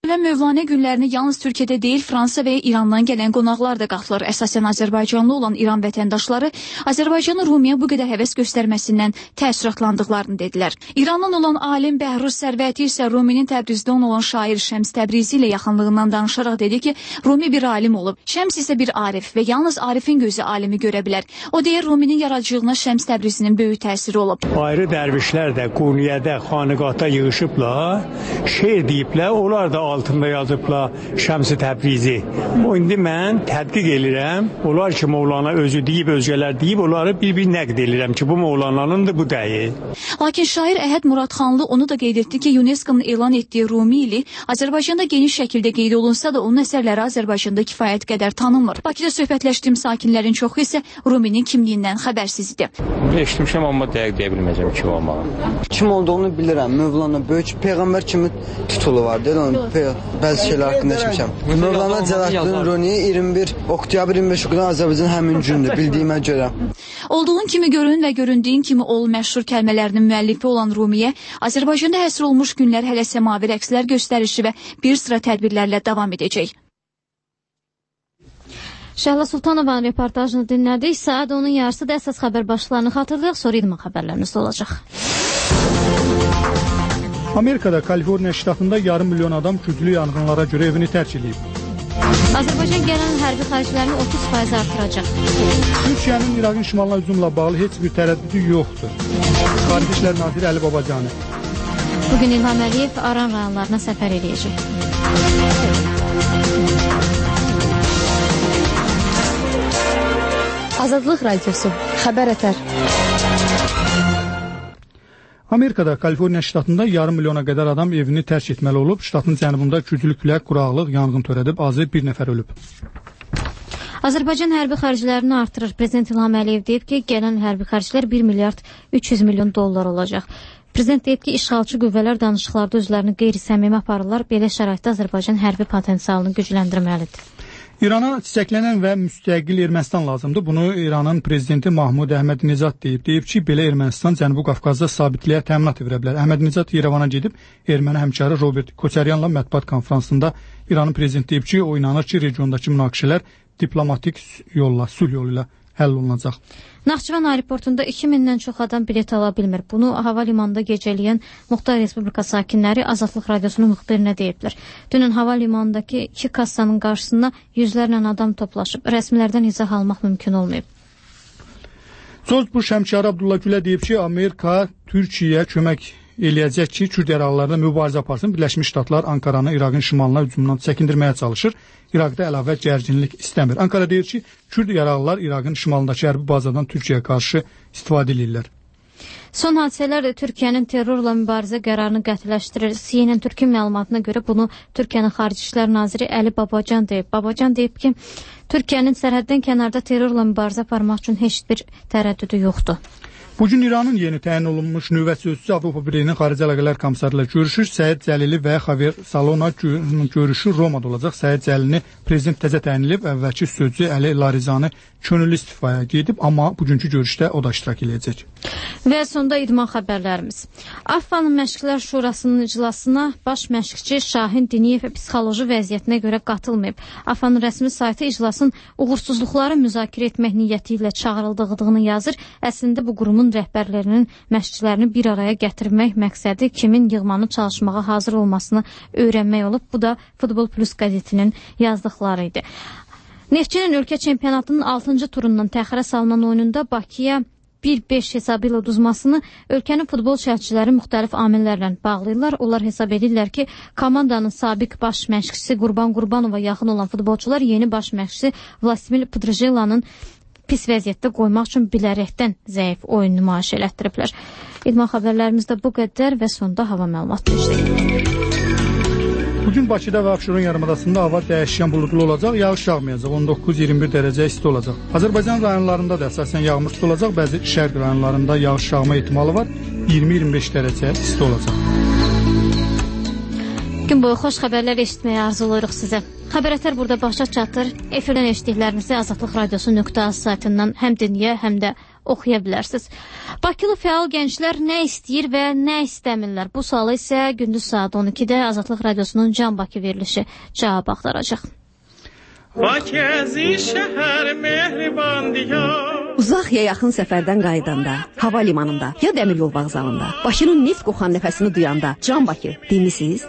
Və Mövlanə günlərini yalnız Türkiyədə deyil, Fransa və İrandan gələn qonaqlar da qatılır. Əsasən Azərbaycanlı olan İran vətəndaşları Azərbaycanın Rumiyə bu qədər həvəs göstərməsindən təəssüratlandıqlarını dedilər. İrandan olan alim Bəhruz Sərvəti isə Ruminin Təbrizdən olan şair Şəms Təbrizi ilə yaxınlığından danışaraq dedi ki, Rumi bir alim olub. Şəms isə bir arif və yalnız arifin gözü alimi görə bilər. O deyir, Ruminin yaradıcılığına Şəms Təbrizinin böyük təsiri olub. Ayrı dərvişlər də Quniyədə, xanıqata yığışıblar, şeir deyiblər, onlar da altında yazıblar Şəms-i Təbrizi. O indi mən tədqiq edirəm. Onlar ki, Mövlana özü deyib, özgələr deyib, onları bir-bir nəqd edirəm ki, bu Mövlananındır, bu deyil. Lakin şair Əhəd Muradxanlı onu da qeyd etdi ki, UNESCO-nun elan etdiyi Rumi ili Azərbaycanda geniş şəkildə qeyd olunsa da onun əsərləri Azərbaycanda kifayət qədər tanınmır. Bakıda söhbətləşdiyim sakinlərin çoxu isə Ruminin kimliyindən xəbərsiz idi. Eşitmişəm, amma dəqiq deyə bilməyəcəm kim olmağı. Kim olduğunu bilirəm. Mövlana böyük peyğəmbər kimi titulu var, deyil onun. Bəzi şeylər haqqında eşitmişəm. Mövlana Cəlaləddin Rumi iyirmi bir oktyabr iyirmi beş günü Azərbaycan həmin gündür, bildiyimə görə. Olduğun kimi görün və göründüyün kimi ol məşhur kəlmələrinin müəllifi olan Rumiyə Azərbaycanda həsr olmuş günlər hələ səmavi rəqslər göstərişi və bir sıra tədbirlərlə davam edəcək. Şəhla Sultanovanın reportajını dinlədik. Saat onun yarısı da əsas xəbər başlarını xatırlayaq, sonra idman xəbərlərimiz olacaq. Amerikada Kaliforniya ştatında yarım milyon adam güclü yanğınlara görə evini tərk edib. Azərbaycan gələn hərbi xərclərini otuz faiz artıracaq. Türkiyənin İraqın şimalına hücumla bağlı heç bir tərəddüdü yoxdur. Xarici İşlər Naziri Əli Babacanı. Bugün İlham Əliyev Aran rayonlarına səfər edəcək. Azadlıq Radiosu. Xəbər ətər. Amerikada Kaliforniya ştatında yarım milyona qədər adam evini tərk etməli olub. Ştatın cənubunda güclü külək, quraqlıq, yanğın törədib, azı bir nəfər ölüb. Azərbaycan hərbi xərclərini artırır. Prezident İlham Əliyev deyib ki, gələn hərbi xərclər bir milyard üç yüz milyon dollar olacaq. Prezident deyib ki, işğalçı qüvvələr danışıqlarda özlərini qeyri-səmimi aparırlar. Belə şəraitdə Azərbaycan hərbi potensialını gücləndirməlidir. İrana çiçəklənən və müstəqil Ermənistan lazımdır. Bunu İranın prezidenti Mahmud Əhmədinecad deyib. Deyib ki, belə Ermənistan Cənubi Qafqazda sabitliyə təminat verə bilər. Əhmədinecad Yerevana gedib, erməni həmkarı Robert Koçaryanla mətbuat konfransında İranın prezidenti deyib ki, o inanır ki, regiondakı münaqişələr diplomatik yolla, sülh yolu ilə həll olunacaq. Naxçıvan aeroportunda iki mindən çox adam bilet ala bilmir. Bunu hava limanında gecələyən Muxtar Respublika sakinləri Azadlıq Radiosunun müxbirinə deyiblər. Dünün hava limanındakı iki kassanın qarşısında yüzlərlə adam toplaşıb. Rəsmilərdən izah almaq mümkün olmayıb. George Bush həmkarı Abdullah Gülə deyib ki, Amerika Türkiyəyə kömək eləyəcək ki, Kürd ərazilərində mübarizə aparsın. Birləşmiş Ştatlar Ankaranı İraqın şimalına hücumdan çəkindirməyə çalışır. İraqda əlavə gərginlik istəmir. Ankara deyir ki, Kürd ərazilər İraqın şimalındakı hərbi bazadan Türkiyəyə qarşı istifadə edirlər. Son hadisələr də Türkiyənin terrorla mübarizə qərarını qətiləşdirir. C N N Türkün məlumatına görə bunu Türkiyənin Xarici İşlər Naziri Əli Babacan deyib. Babacan deyib ki, Türkiyənin sərhəddən kənarda terrorla mübarizə aparmaq üçün heç bir tərəddüdü yoxdur. Bugün İranın yeni təyin olunmuş nüvə sözçüsü Avropa Birliyinin Xarici Əlaqələr Komissarı ilə görüşür. Səid Cəlili və Xavier Salona görüşü Romada olacaq. Səid Cəlilini prezident təzə təyin edib, əvvəlki sözcü Əli Larizani könüllü istifaya gedib, amma bugünkü görüşdə o da iştirak edəcək. Və sonda idman xəbərlərimiz. Affanın Məşqçilər Şurasının iclasına baş məşqçi Şahin Diniyev psixoloji vəziyyətinə görə qatılmayıb. Affanın rəsmi saytı iclasın uğursuzluqları müzakirə etmək niyyəti ilə çağırıldığını yazır. Əslində bu qurumun rəhbərlərinin məşqçilərini bir araya gətirmək məqsədi kimin yığmanı çalışmağa hazır olmasını öyrənmək olub. Bu da Futbol Plus qəzetinin yazdıqları idi. Neftçinin ölkə çempionatının altıncı turundan təxirə salınan oyununda Bakıya bir beş hesabı ilə uduzmasını ölkənin futbol şərhçiləri müxtəlif amillərlə bağlayırlar. Onlar hesab edirlər ki, komandanın sabiq baş məşqçisi Qurban Qurbanova yaxın olan futbolçular yeni baş məşqçisi Vladimir Pudrujelanın pis vəziyyətdə qoymaq üçün bilərəkdən zəif oyun nümayiş elətdiriblər. İdman xəbərlərimiz də bu qədər və sonda hava məlumatı işləyir. Bugün Bakıda və Abşeron yarımadasında hava dəyişkən buludlu olacaq, yağış yağmayacaq, on doqquz iyirmi bir dərəcə isti olacaq. Azərbaycan rayonlarında da əsasən yağmursuz olacaq, bəzi şərq rayonlarında yağış yağma ehtimalı var, iyirmi iyirmi beş dərəcə isti olacaq. Gün boyu xoş xəbərlər eşitməyə arzulayırıq sizə. Xəbərətər burada başa çatır. Efirdən eşitdiklərinizi Azadlıq Radiosu nöqtə az saytından həm dinləyə, həm də oxuya bilərsiniz. Bakılı fəal gənclər nə istəyir və nə istəmirlər? Bu sualı isə gündüz saat on ikidə Azadlıq Radiosunun Can Bakı verilişi cavab axtaracaq. Bakızi şəhər mehriban diyar. Uzaq ya yaxın səfərdən qayıdanda, hava limanında ya dəmir yol vağzalında, Bakının neft qoxan nəfəsini duyanda Can Bakı dinmisiniz?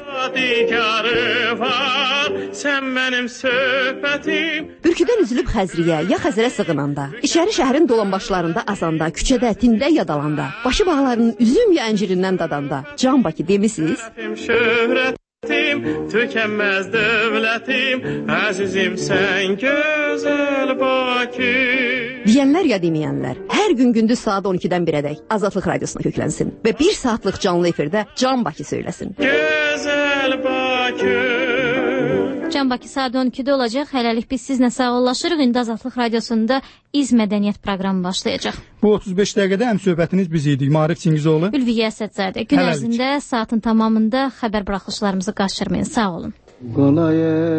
Sən mənim söhbətim. Bürküdən üzülüb Xəzriyə ya Xəzərə sığınanda, içəri şəhərin dolanbaşlarında azanda, küçədə, tində yadalanda, Bakı bağlarının üzüm ya əncirindən dadanda Can Bakı demisiniz? Şöhrətim, tükənməz dövlətim, əzizim sən gözəl Bakı. Deyənlər ya deməyənlər, hər gün gündüz saat on ikidən birədək Azadlıq Radiosuna köklənsin və bir saatlıq canlı efirdə Can Bakı söyləsin. Gözəl Bakı. Can Bakı saat on ikidə olacaq. Hələlik biz sizlə sağollaşırıq. İndi Azadlıq Radiosunda İz Mədəniyyət proqramı başlayacaq. Bu otuz beş dəqiqədə həm söhbətiniz biz idik. Maarif Çingizoğlu. Ülviyə Əsədzadə. Gün Hələlik. Ərzində saatın tamamında xəbər buraxılışlarımızı qaçırmayın. Sağ olun. Qalay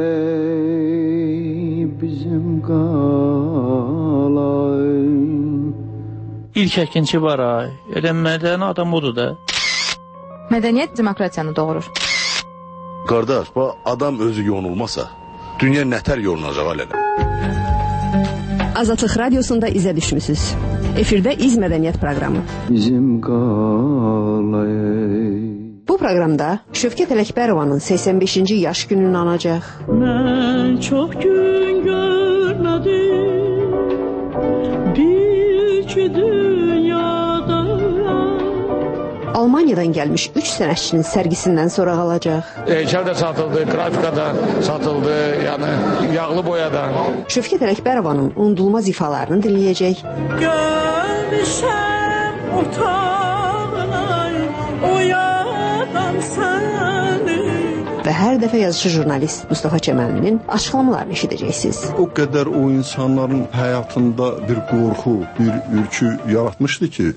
bizim qalay. İlk əkinçi var ay. Elə mədəni adam odur da. Mədəniyyət demokratiyanı doğurur. Qardaş, bu adam özü yonulmasa, dünya nətər yolunacaq alədə? Azadlıq Radiosunda izə düşmüsünüz. Efirdə İz Mədəniyyət proqramı. Bizim qalay. Bu proqramda Şövkət Ələkbərovanın səksən beşinci yaş gününü anacaq. Mən çox gün görmədim, bil ki dünyada. Almaniyadan gəlmiş üç sənətçinin sərgisindən sonra qalacaq. Heykəl də satıldı, qrafika satıldı, yəni yağlı boyadan. Şövkət Ələkbərovanın unudulmaz ifalarını dinləyəcək. Görmüşəm otağına, oyadan səni. Və hər dəfə yazıcı jurnalist Mustafa Çəmənlinin açıqlamalarını eşidəcəksiniz. O qədər o insanların həyatında bir qorxu, bir ürkü yaratmışdı ki.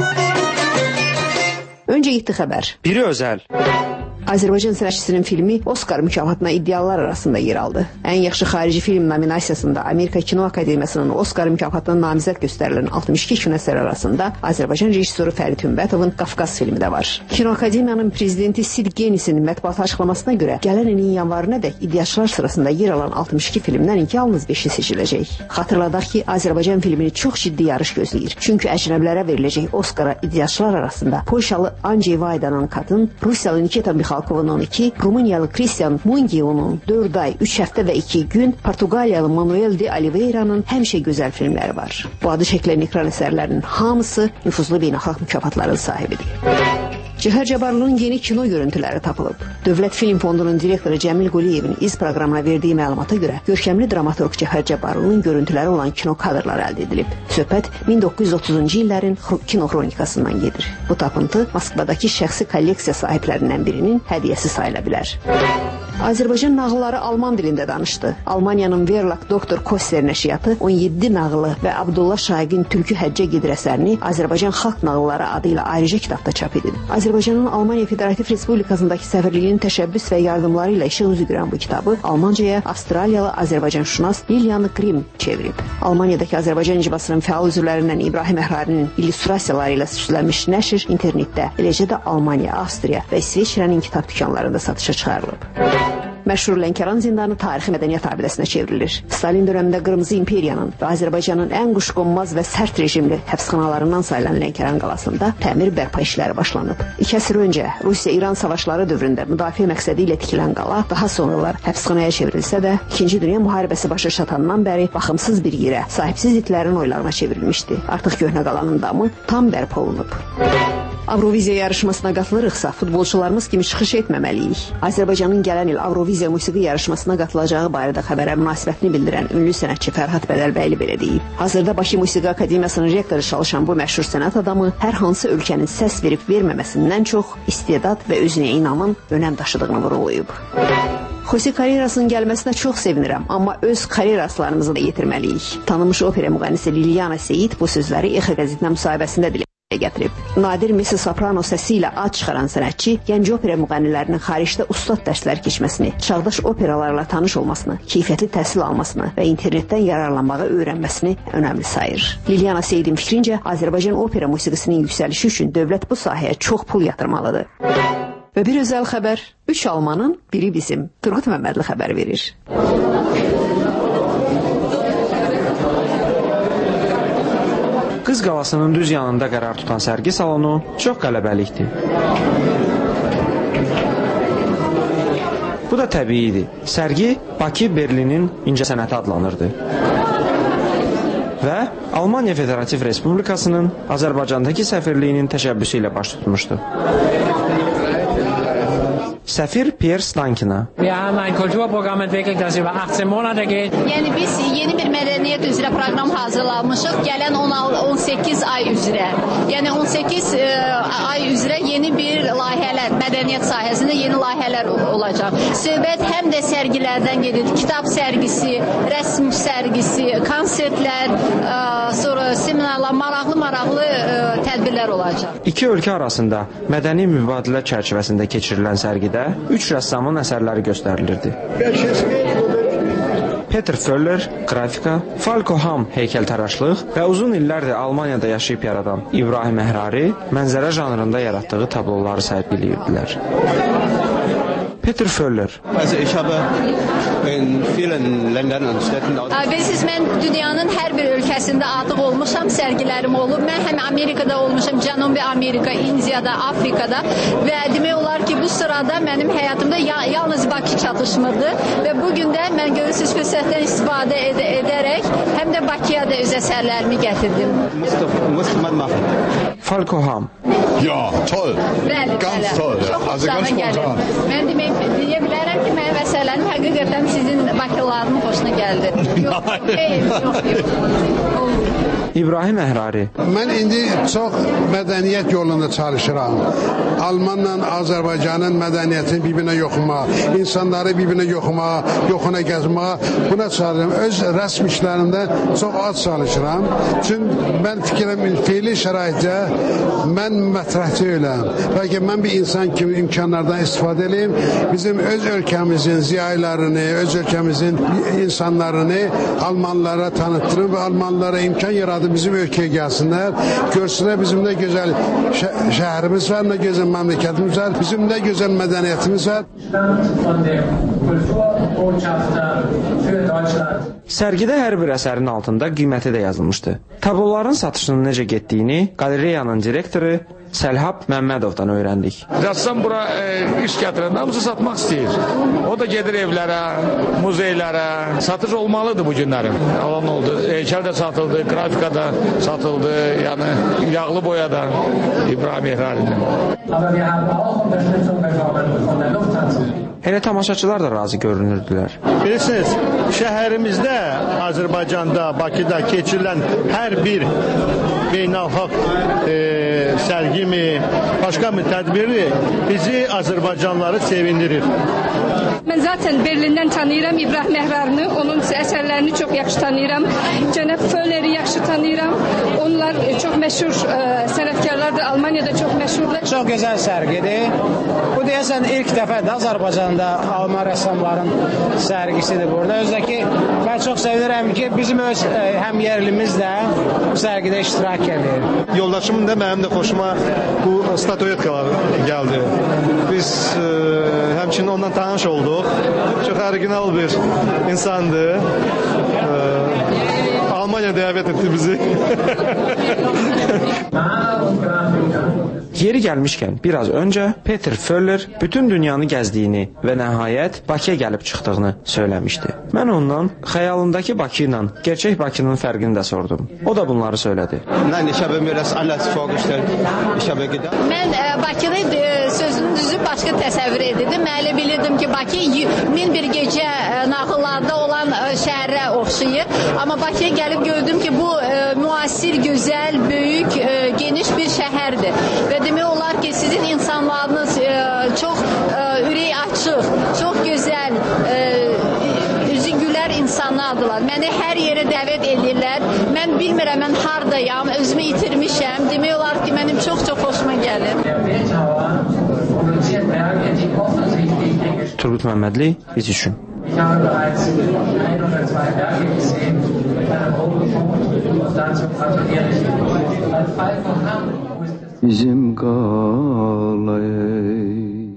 Öncə yeddi xəbər. Biri özəl. Azərbaycan sənətçisinin filmi Oskar mükafatına iddialar arasında yer aldı. Ən yaxşı xarici film nominasiyasında Amerika Kino Akademiyasının Oskar mükafatına namizəd göstərilən altmış iki kinoəsər arasında Azərbaycan rejissoru Fərid Hümbətovun Qafqaz filmi də var. Kino Akademiyanın prezidenti Sid Genisin mətbuat açıqlamasına görə gələn ilin yanvarınadək iddiaçılar sırasında yer alan altmış iki filmdən yalnız beşi seçiləcək. Xatırladaq ki, Azərbaycan filmini çox ciddi yarış gözləyir. Çünki əcnəbilərə veriləcək Oskara iddiaçılar arasında Polşalı Andrzej Wajdanın Qadın, Rusiyalı Nikita Mixalkovun on iki, Rumıniyalı Christian Mungionun dörd ay, üç həftə və iki gün, Portuqaliyalı Manuel de Oliveira'nın həmişə gözəl filmləri var. Bu adı çəkilən ekran əsərlərinin hamısı nüfuzlu beynəlxalq mükafatların sahibidir. Cəfər Cabbarlının yeni kino görüntüləri tapılıb. Dövlət Film Fondunun direktoru Cəmil Quliyevin İz proqramına verdiyi məlumata görə görkəmli dramaturq Cəfər Cabbarlının görüntüləri olan kino kadrları əldə edilib. Söhbət min doqquz yüz otuzuncu illərin kino xronikasından gedir. Bu tapıntı Moskvadakı şəxsi kolleksiya sahiblərindən birinin hədiyyəsi sayıla bilər. Azərbaycan nağılları alman dilində danışdı. Almaniyanın Verlag Doktor Kosser nəşriyyatı on yeddi nağılı və Abdullah Şaiqin Tülkü Həccə gedir əsərini Azərbaycan Xalq Nağılları adı ilə ayrıca kitabda çap edib. Azərbaycanın Almaniya Federativ Respublikasındakı səfirliyinin təşəbbüs və yardımları ilə işıq üzü görən bu kitabı Almancaya Avstraliyalı Azərbaycanşünas Liliane Grimm çevirib. Almaniyadakı Azərbaycan icmasının fəal üzvlərindən İbrahim Əhrarinin illüstrasiyaları ilə süslənmiş nəşr internetdə, eləcə də Almaniya, Avstriya və İsveçrənin kitab dükanlarında satışa çıxarılıb. Məşhur Lənkəran zindanı tarixi mədəniyyət abidəsinə çevrilir. Stalin dövründə Qırmızı İmperiyanın və Azərbaycanın ən quşqonmaz və sərt rejimli həbsxanalarından sayılan Lənkəran qalasında təmir bərpa işləri başlanıb. İki əsr öncə Rusiya-İran savaşları dövründə müdafiə məqsədi ilə tikilən qala daha sonralar həbsxanaya çevrilsə də, İkinci Dünya müharibəsi başa çatandan bəri baxımsız bir yerə, sahibsiz itlərin oylarına çevrilmişdi. Artıq köhnə qalanın damı tam bərpa olunub. Avroviziya yarışmasına qatılırıqsa, futbolçularımız kimi çıxış etməməliyik. Azərbaycanın gələn il Avroviziya musiqi yarışmasına qatılacağı barədə xəbərə münasibətini bildirən ünlü sənətçi Fərhad Bədəlbəyli belə deyib. Hazırda Bakı Musiqi Akademiyasının rektoru çalışan bu məşhur sənət adamı hər hansı ölkənin səs verib verməməsindən çox istedad və özünə inamın önəm daşıdığını vurğulayıb. Xose karyerasının gəlməsinə çox sevinirəm, amma öz karyeraslarımızı da yetirməliyik. Tanınmış opera müğənnisi Liliana Seyid bu sözləri Exa qəzetinə müsahibəsində dilə gətirib. Nadir mezzo-soprano səsi ilə ad çıxaran sənətçi gənc opera müğənnilərinin xaricdə ustad dərslər keçməsini, çağdaş operalarla tanış olmasını, keyfiyyətli təhsil almasını və internetdən yararlanmağı öyrənməsini önəmli sayır. Liliana Seyidin fikrincə, Azərbaycan opera musiqisinin yüksəlişi üçün dövlət bu sahəyə çox pul yatırmalıdır. Və bir özəl xəbər, üç almanın biri bizim. Turqut Məmmədli xəbər verir. Qız Qalasının düz yanında qərar tutan sərgi salonu çox qələbəlikdir. Bu da təbiidir. Sərgi Bakı Berlinin incəsənəti adlanırdı. Və Almaniya Federativ Respublikasının Azərbaycandakı səfirliyinin təşəbbüsü ilə baş tutmuşdu. Səfir Pierre Stankina. Wir haben ein Kulturprogramm entwickelt, das über achtzehn Monate geht. Yəni biz yeni bir mədəniyyət üzrə proqram hazırlamışıq, gələn on səkkiz ay üzrə. Yəni on səkkiz ə, ay üzrə yeni bir layihələr, mədəniyyət sahəsində yeni layihələr olacaq. Söhbət həm də sərgilərdən gedir. Kitab sərgisi, rəsm sərgisi, konsertlər, ə, sonra seminarlar, maraqlı-maraqlı ə, tədbirlər olacaq. İki ölkə arasında mədəni mübadilə çərçivəsində keçirilən sərgidə üç rəssamın əsərləri göstərilirdi. Peter Föller, qrafika, Falco Ham, heykəltaraşlıq və uzun illərdir Almaniyada yaşayıb yaradan İbrahim Əhrari mənzərə janrında yaratdığı tabloları sərgiləyirdilər. Peter Föller. Also ich habe in vielen Ländern und Städten Bilirsiniz, mən dünyanın hər bir ölkəsində artıq olmuşam, sərgilərim olub. Mən həm Amerikada olmuşam, Cənubi Amerika, Indiyada, Afrikada və demək olar ki, bu sırada mənim həyatımda yalnız Bakı çatışmırdı və bugün də mən görürsünüz fürsətdən istifadə ed edərək həm də Bakıya da öz əsərlərimi gətirdim. Falco Ham. Ja, toll. Bəli, ganz bəli. toll. Çox Also ganz spontan. Mən demək, deyə bilərəm ki, mənim əsərlərim həqiqətən sizin Bakılarının xoşuna gəldi. Yox, xeyr, yox, yox. İbrahim Əhrari. Mən indi çox mədəniyyət yolunda çalışıram. Almanla Azərbaycanın mədəniyyətini bir-birinə yoxumaq, insanları bir-birinə yoxumaq, yoxuna gəzmək, buna çalışıram. Öz rəsm işlərində çox az çalışıram. Çünki mən fikirəm, feili şəraitdə mən mətrəhçi öləm. Bəlkə mən bir insan kimi imkanlardan istifadə edeyim. Bizim öz ölkəmizin ziyalarını, öz ölkəmizin insanlarını Almanlara tanıtdırım və Almanlara imkan yaradım bizim ölkəyə gəlsinlər. Görsünlər bizim nə gözəl şə şəhərimiz var, nə gözəl məmləkətimiz var, bizim nə gözəl mədəniyyətimiz var. Sərgidə hər bir əsərin altında qiyməti də yazılmışdı. Tabloların satışının necə getdiyini qalereyanın direktoru Səlhab Məmmədovdan öyrəndik. Rəssam bura e, iş gətirəndə hamısı satmaq istəyir. O da gedir evlərə, muzeylərə. Satış olmalıdır bu günlərin. Alan oldu. Heykəl də satıldı, grafika da satıldı. Yəni yağlı boya da İbrahim Əhrarinin. Elə tamaşaçılar da razı görünürdülər. Bilirsiniz, şəhərimizdə, Azərbaycanda, Bakıda keçirilən hər bir beynəlxalq e, sərgimi, başqa bir tədbiri bizi Azərbaycanlıları sevindirir. Mən zaten Berlindən tanıyıram İbrahim Əhrarını, onun əsərlərini çox yaxşı tanıyıram. Cənab Fölleri yaxşı tanıyıram. Onlar çox məşhur ə, sənətkarlardır, Almaniyada çox məşhurlar. Çox gözəl sərgidir. Bu deyəsən ilk dəfədir Azərbaycanda Alman rəssamların sərgisidir burada. Özdəki mən çox sevinirəm ki, bizim öz ə, həm yerlimiz də bu sərgidə iştirak edir. Yoldaşımın da mənim də xoşuma bu statuetkalar gəldi. Biz e, həmçinin ondan tanış olduq. Çox orijinal bir insandı. E, Almanya dəvət etdi bizi. Yeri gəlmişkən, biraz öncə Peter Föller bütün dünyanı gəzdiyini və nəhayət Bakıya gəlib çıxdığını söyləmişdi. Mən ondan xəyalındakı Bakı ilə gerçək Bakının fərqini də sordum. O da bunları söylədi. Mən e, Bakını e, sözünün düzü başqa təsəvvür edirdim. Mən elə bilirdim ki, Bakı min bir gecə e, nağıllarda olan e, şəhərə oxşayır. Amma Bakıya gəlib gördüm ki, bu e, müasir, gözəl, böyük, e, geniş bir şəhərdir. Və demək olar ki, sizin insanlarınız e, çox e, ürək açıq, çox gözəl, e, üzü gülər insanlardılar. Məni hər hər yerə dəvət edirlər. Mən bilmirəm, mən hardayam, özümü itirmişəm. Demək olar ki, mənim çox-çox xoşuma gəlir. Turgut Məmmədli, biz üçün. Bizim qalayı.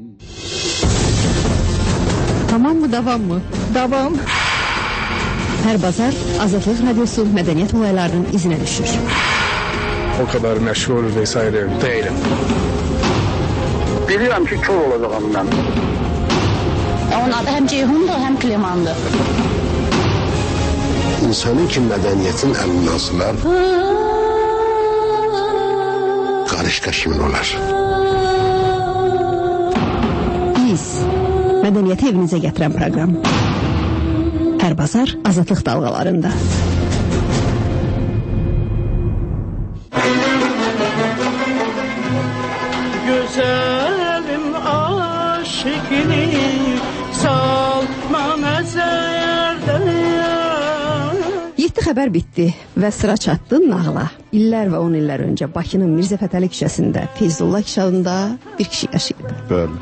Tamam mı, davam mı? Davam. Hər bazar Azadlıq Radiosu mədəniyyət olaylarının izinə düşür. O kadar məşğul vesaire değilim. Bilirəm ki, kör olacağım mən. Onun adı həm Ceyhundur, həm Klemandır. İnsanın ki, mədəniyyətin əminasılar qarışqa kimin olar? Biz mədəniyyəti evinizə gətirən proqram. Hər bazar Azadlıq dalğalarında. Gözəlim aşıqini salma məzərdə. Yeddi xəbər bitdi və sıra çatdı nağla. İllər və on illər öncə Bakının Mirzə Fətəli küçəsində Feyzullah Kişadında bir kişi yaşayırdı. Bəli.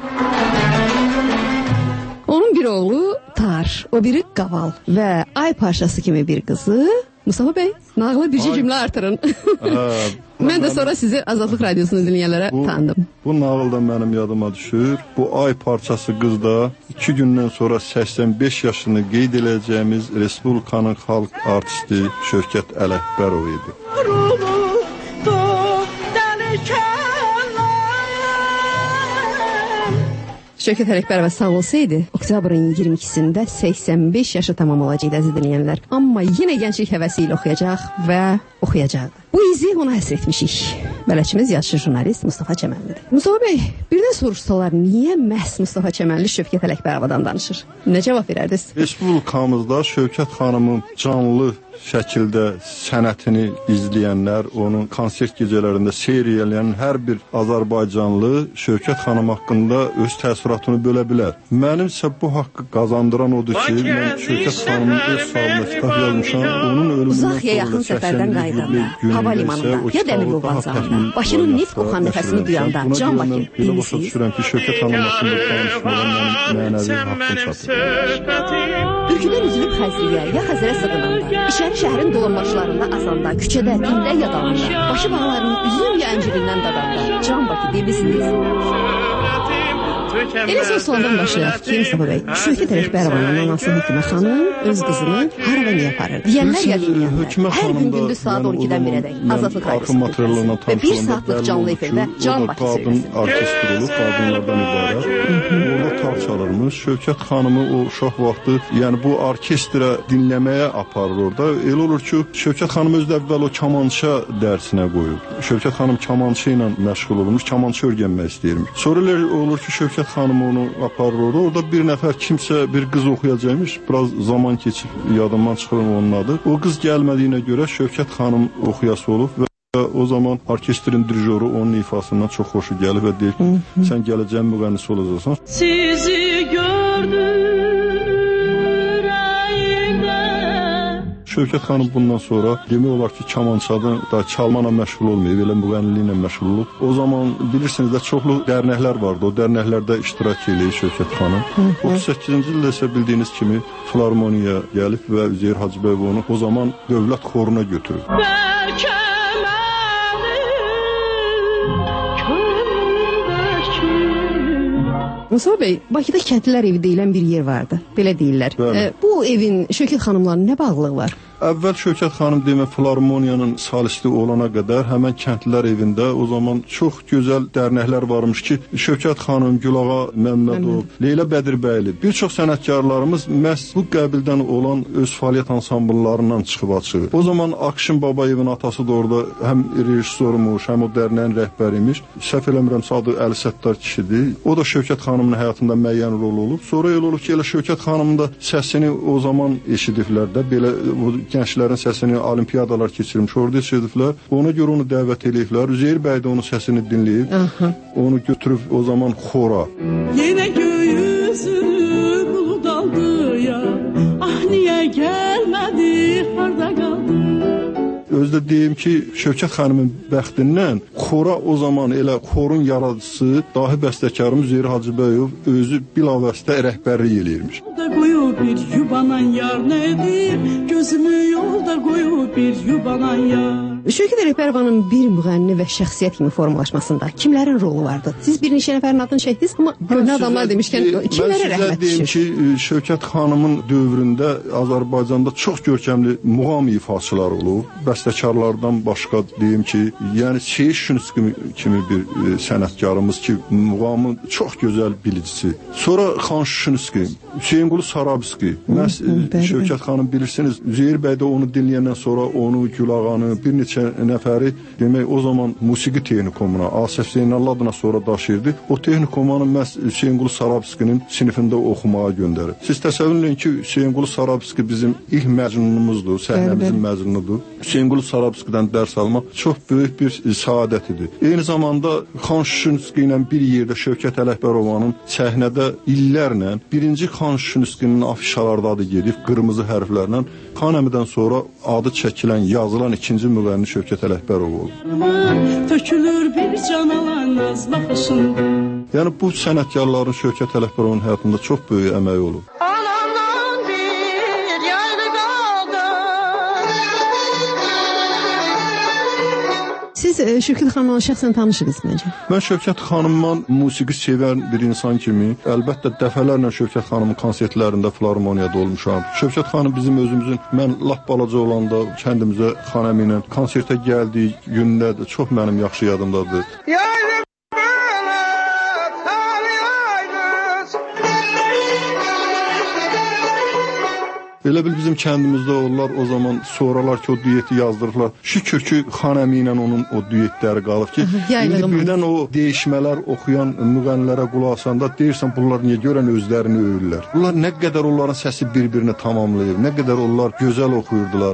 Onun bir oğlu Tar, o biri Qaval və ay parçası kimi bir qızı. Mustafa Bey, nağla bircə cümlə artırın. Mən də sonra sizi Azadlıq Radiosunu dinləyənlərə tanıdım. Bu nağıl da mənim yadıma düşür. Bu ay parçası qız da iki gündən sonra səksən beş yaşını qeyd edəcəyimiz Respublikanın xalq artisti Şövkət Ələkbərov idi. Şövkət Ələkbərova sağ olsaydı, oktyabrın iyirmi ikisində səksən beş yaşı tamam olacaqdı əziz dinləyənlər. Amma yenə gənclik həvəsi ilə oxuyacaq və oxuyacaqdı. Bu izi ona həsr etmişik. Bələdçimiz yazıcı jurnalist Mustafa Çəmənlidir. Mustafa Bey, birdən soruşsalar, niyə məhz Mustafa Çəmənli Şövkət Ələkbərovadan danışır? Nə cavab verərdiniz? Respublikamızda Şövkət xanımın canlı şəkildə sənətini izləyənlər, onun konsert gecələrində seyr eləyən hər bir Azərbaycanlı Şövkət xanım haqqında öz təəssüratını bölə bilər. Mənimsə bu haqqı qazandıran odur ki, mən Şövkət xanımın öz sağlığına kitab yazmışam, onun ölümündən uzaq ya yaxın səfərdən qayıdanda, hava limanında ya dəmirli vazalında, başının neft qoxan nəfəsini duyanda, can Bakı dinlisi. Düşürəm ki, Şövkət xanım haqqında danışmadan mənim mənəvi haqqım çatır. Ürküdən üzülüb Xəzriyə ya Xəzərə sığınanda, İçəri şəhərin dolanbaşlarında asanda, küçədə, tində ya dalanda, başı bağlarının üzüm ya əncirindən dadanda, can Bakı delisiniz. Elə soslandan başlayaq ki, Mustafa Bey, Şövkət Ələkbərovanın anası Həkimə xanım öz qızını hara və niyə aparırdı? Deyənlər ya dinləyənlər, hər gün gündüz saat on ikidən birədək Azadlıq Radiosu və bir saatlıq canlı efirdə Can Bakı söyləsin. Qadın orkestr olub, qadınlardan ibarət. Orada tar çalırmış. Şövkət xanımı o uşaq vaxtı, yəni bu orkestrə dinləməyə aparır orada. Elə olur ki, Şövkət xanım özdə əvvəl o kamança dərsinə qoyub. Şövkət xanım kamança ilə məşğul olmuş, kamança öyrənmək istəyirmiş. Sonra olur ki, Şövkət xanım onu aparır orada. Orada bir nəfər kimsə bir qız oxuyacaqmış. Biraz zaman keçib yadımdan çıxır onun adı. O qız gəlmədiyinə görə Şövkət xanım oxuyası olub və o zaman orkestrin dirijoru onun ifasından çox xoşu gəlib və deyir ki, sən gələcəyin müğənnisi olacaqsan. Sizi gördüm ürəyimdə. Şövkət xanım bundan sonra demək olar ki, kamançadan da çalmana məşğul olmayıb, elə müğənniliklə məşğul olub. O zaman bilirsiniz də çoxlu dərnəklər vardı. O dərnəklərdə iştirak eləyir Şövkət xanım. otuz səkkizinci ildə isə bildiyiniz kimi Filarmoniya gəlib və Üzeyir Hacıbəyov onu o zaman dövlət xoruna götürüb. Bəlkə Mustafa Bey, Bakıda kəndlilər evi deyilən bir yer vardı. Belə deyirlər. E, bu evin Şövkət xanımlarına nə bağlılığı var? Əvvəl Şövkət xanım demə Filarmoniyanın solisti olana qədər həmən kəndlilər evində o zaman çox gözəl dərnəklər varmış ki, Şövkət xanım, Gülağa Məmmədov, Leyla Bədirbəyli, bir çox sənətkarlarımız məhz bu qəbildən olan öz fəaliyyət ansambllarından çıxıb açır. O zaman Akşin Babayevin atası da orada həm rejissormuş, həm o dərnəyin rəhbəriymiş. Səhv eləmirəmsə adı Əli Səttar kişidir. O da Şövkət xanımın həyatında müəyyən rol olub. Sonra elə olub ki, elə Şövkət xanımın da səsini o zaman eşidiblər də, belə gənclərin səsini olimpiyadalar keçirmiş, orada eşidiblər. Ona görə onu dəvət ediblər. Üzeyir bəy də onun səsini dinləyib. Aha. Onu götürüb o zaman xora. Yenə göğüzü bulud aldı ya. Ah niyə gəlmədi hardan? deyim ki, Şövkət xanımın bəxtindən xora o zaman elə xorun yaradıcısı dahi bəstəkarımız Zeyir Hacıbəyov özü bilavasitə rəhbərlik eləyirmiş. Yolda qoyub bir yubanan yar nədir? Gözümü yolda qoyub bir yubanan yar. Şövkət Ələkbərovanın bir müğənni və şəxsiyyət kimi formalaşmasında kimlərin rolu vardı? Siz bir neçə nəfərin adını çəkdiniz, amma köhnə adamlar demişkən kimlərə rəhmət düşür? Mən sizə deyim ki, Şövkət xanımın dövründə Azərbaycanda çox görkəmli muğam ifaçılar olub. Bəstəkarlardan başqa deyim ki, yəni Seyid Şünski kimi bir e, sənətkarımız ki, muğamın çox gözəl bilicisi. Sonra Xan Şünski, Hüseynqulu Sarabski. Məhz Şövkət xanım bilirsiniz, Zeyir bəy də onu dinləyəndən sonra onu, Gülağanı, bir neçə nəfəri demək o zaman musiqi texnikumuna, Asif Zeynallı adına sonra daşıyırdı. O texnikumanı məhz Hüseynqulu Sarabskinin sinifində oxumağa göndərir. Siz təsəvvür edin ki, Hüseynqulu Sarabski bizim ilk məcnunumuzdur, səhnəmizin məcnunudur. Hüseynqulu Sarabskidən dərs almaq çox böyük bir saadət idi. Eyni zamanda Xan Şünski ilə bir yerdə Şövkət Ələkbərovanın səhnədə illərlə birinci Xan Şünskinin afişalarda adı gedib, qırmızı hərflərlə. Xan əmidən sonra adı çəkilən, yazılan ikinci müğənni Şövkət Ələkbərov oldu. Tökülür bir can alan naz baxışında. Yəni bu sənətkarların Şövkət Ələkbərovun həyatında çox böyük əməyi olub. Anamdan bir yaylı qaldı. Siz e, Şövkət xanımla şəxsən tanışsınız məncə? Mən Şövkət xanımdan musiqi sevən bir insan kimi, əlbəttə dəfələrlə Şövkət xanımın konsertlərində Filarmoniyada olmuşam. Şövkət xanım bizim özümüzün, mən lap balaca olanda kəndimizə xanəmi ilə konsertə gəldik gündə də çox mənim yaxşı yadımdadır. Elə bil bizim kəndimizdə onlar o zaman sonralar ki o düeti yazdırırlar. Şükür ki xanəmi ilə onun o düetləri qalıb ki, indi birdən o deyişmələr oxuyan müğənnilərə qulaq asanda deyirsən bunlar niyə görən özlərini öyürlər. Bunlar nə qədər onların səsi bir-birini tamamlayır, nə qədər onlar gözəl oxuyurdular.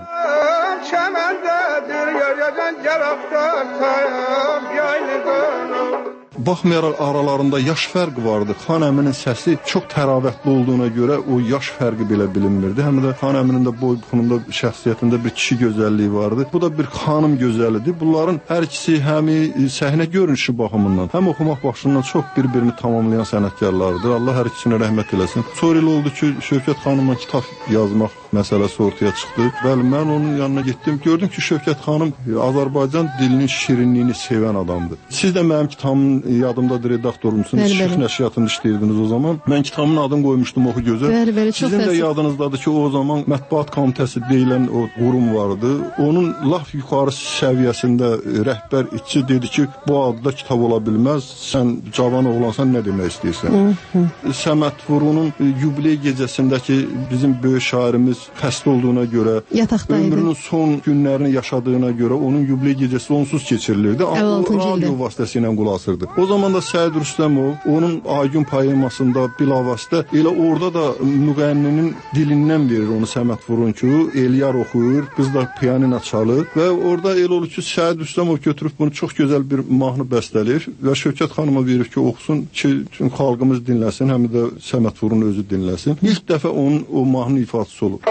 Baxmayaraq aralarında yaş fərqi vardı. Xan əminin səsi çox təravətli olduğuna görə o yaş fərqi belə bilinmirdi. Həm də xan əminin də boy buxununda, şəxsiyyətində bir kişi gözəlliyi vardı. Bu da bir xanım gözəlidir. Bunların hər ikisi həm səhnə görünüşü baxımından, həm oxumaq baxımından çox bir-birini tamamlayan sənətkarlardır. Allah hər ikisinə rəhmət eləsin. Sonra elə oldu ki, Şövkət xanımla kitab yazmaq məsələsi ortaya çıxdı. Bəli, mən onun yanına getdim. Gördüm ki, Şövkət xanım Azərbaycan dilinin şirinliyini sevən adamdır. Siz də mənim kitabımın yadımdadır, redaktorumsunuz, Şıx nəşriyyatında işləyirdiniz o zaman. Mən kitabımın adını qoymuşdum Oxu Gözəl. Bəli, bəli, Sizin də yadınızdadır ki, o zaman Mətbuat Komitəsi deyilən o qurum vardı. Onun laf yuxarı səviyyəsində rəhbər içi dedi ki, bu adda kitab ola bilməz, sən cavan oğlansan, nə demək istəyirsən? Səməd Vurğunun yubiley gecəsindəki bizim böyük şairimiz xəstə olduğuna görə, ömrünün son günlərini yaşadığına görə onun yubiley gecəsi onsuz keçirilirdi. Amma o radio vasitəsilə qulaq asırdı. O zaman da Səid Rüstəmov onun Aygün poemasında bilavasitə elə orada da müğənninin dilindən verir onu Səməd Vurğun ki, Eliyar oxuyur, qız da pianino çalır və orada elə olur ki, Səid Rüstəmov götürüb bunu çox gözəl bir mahnı bəstələyir və Şövkət xanıma verir ki, oxusun ki, xalqımız dinləsin, həm də Səməd Vurğun özü dinləsin. İlk dəfə onun o mahnı ifadəsi olub.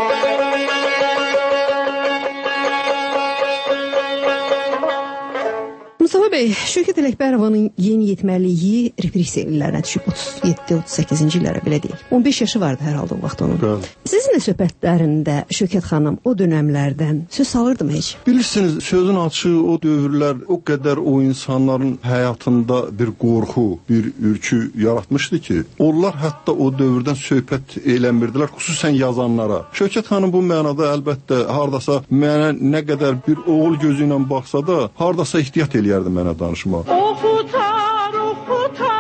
Mustafa bəy, Şövkət Ələkbərovanın yeniyetməliyi repressiya illərinə düşüb otuz yeddi otuz səkkizinci illərə belə deyil. on beş yaşı vardı hər halda o vaxt onun. Bəli. Sizinlə söhbətlərində Şövkət xanım o dönəmlərdən söz salırdı mı heç? Bilirsiniz, sözün açığı o dövrlər o qədər o insanların həyatında bir qorxu, bir ürkü yaratmışdı ki, onlar hətta o dövrdən söhbət eləmirdilər, xüsusən yazanlara. Şövkət xanım bu mənada əlbəttə hardasa mənə nə qədər bir oğul gözü ilə baxsa da, hardasa ehtiyat eləyərdi mənə danışmaq. Oxutar, oxutar.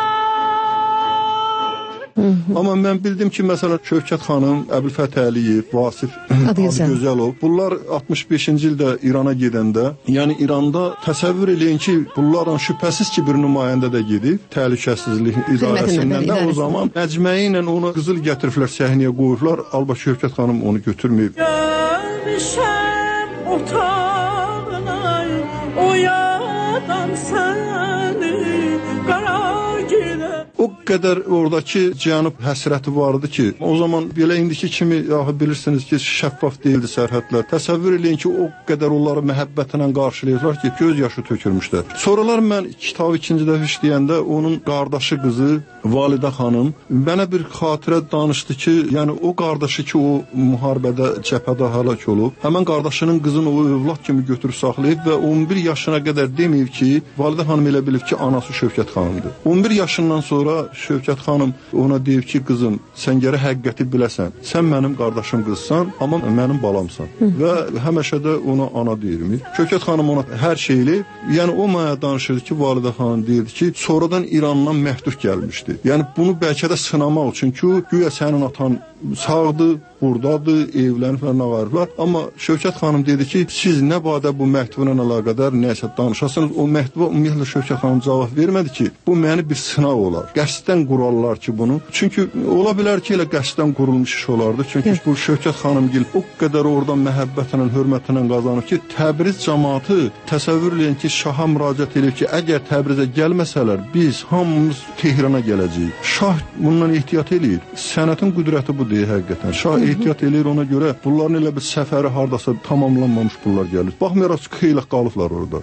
Amma mən bildim ki, məsələn, Şövkət xanım, Əbülfət Əliyev, Vasif Adıgözəlov, bunlar altmış beşinci ildə İrana gedəndə, yəni İranda təsəvvür eləyin ki, bunlarla şübhəsiz ki, bir nümayəndə də gedib, təhlükəsizlik idarəsindən də o zaman məcməyi ilə onu qızıl gətiriblər, səhnəyə qoyublar, alba Şövkət xanım onu götürməyib. Gəlmişəm otağına, o yadan səni qara gilə. O qədər oradakı cənub həsrəti vardı ki, o zaman belə indiki kimi yaxı bilirsiniz ki, şəffaf deyildi sərhədlər. Təsəvvür eləyin ki, o qədər onları məhəbbətlə qarşılayırlar ki, göz yaşı tökülmüşlər. Sonralar mən kitabı ikinci dəfə işləyəndə onun qardaşı qızı Validə xanım mənə bir xatirə danışdı ki, yəni o qardaşı ki, o müharibədə, cəbhədə həlak olub, həmin qardaşının qızını o övlad kimi götürüb saxlayıb və on bir yaşına qədər deməyib ki, Validə xanım elə bilib ki, anası Şövkət xanımdır. on bir yaşından sonra Şövkət xanım ona deyib ki, qızım, sən gərək həqiqəti biləsən. Sən mənim qardaşım qızsan, amma mənim balamsan. Hı. Və həmişə də ona ana deyirmi. Şövkət xanım ona hər şeyli, yəni o mənə danışırdı ki, Validə xanım deyirdi ki, sonradan İrandan məktub gəlmişdi. Yəni bunu bəlkə də sınamaq üçün ki, güya sənin atan sağdır, buradadır, evlənib və nə var. Amma Şövkət xanım dedi ki, siz nə badə bu məktubla əlaqədar nəsə danışasınız. O məktuba ümumiyyətlə Şövkət xanım cavab vermədi ki, bu məni bir sınaq olar. Qəsdən qurarlar ki bunu. Çünki ola bilər ki, elə qəsdən qurulmuş iş olardı. Çünki bu Şövkət xanım gil o qədər oradan məhəbbətlə, hörmətlə qazanıb ki, Təbriz cəmaatı təsəvvür eləyin ki, şaha müraciət edib ki, əgər Təbrizə gəlməsələr, biz hamımız Tehrana gələcəyik. Şah bundan ehtiyat eləyir. Sənətin qüdrəti budur həqiqətən. Şah ehtiyat eləyir ona görə. Bunların elə bir səfəri hardasa tamamlanmamış bunlar gəlir. Baxmayaraq xeyli qalıblar orada.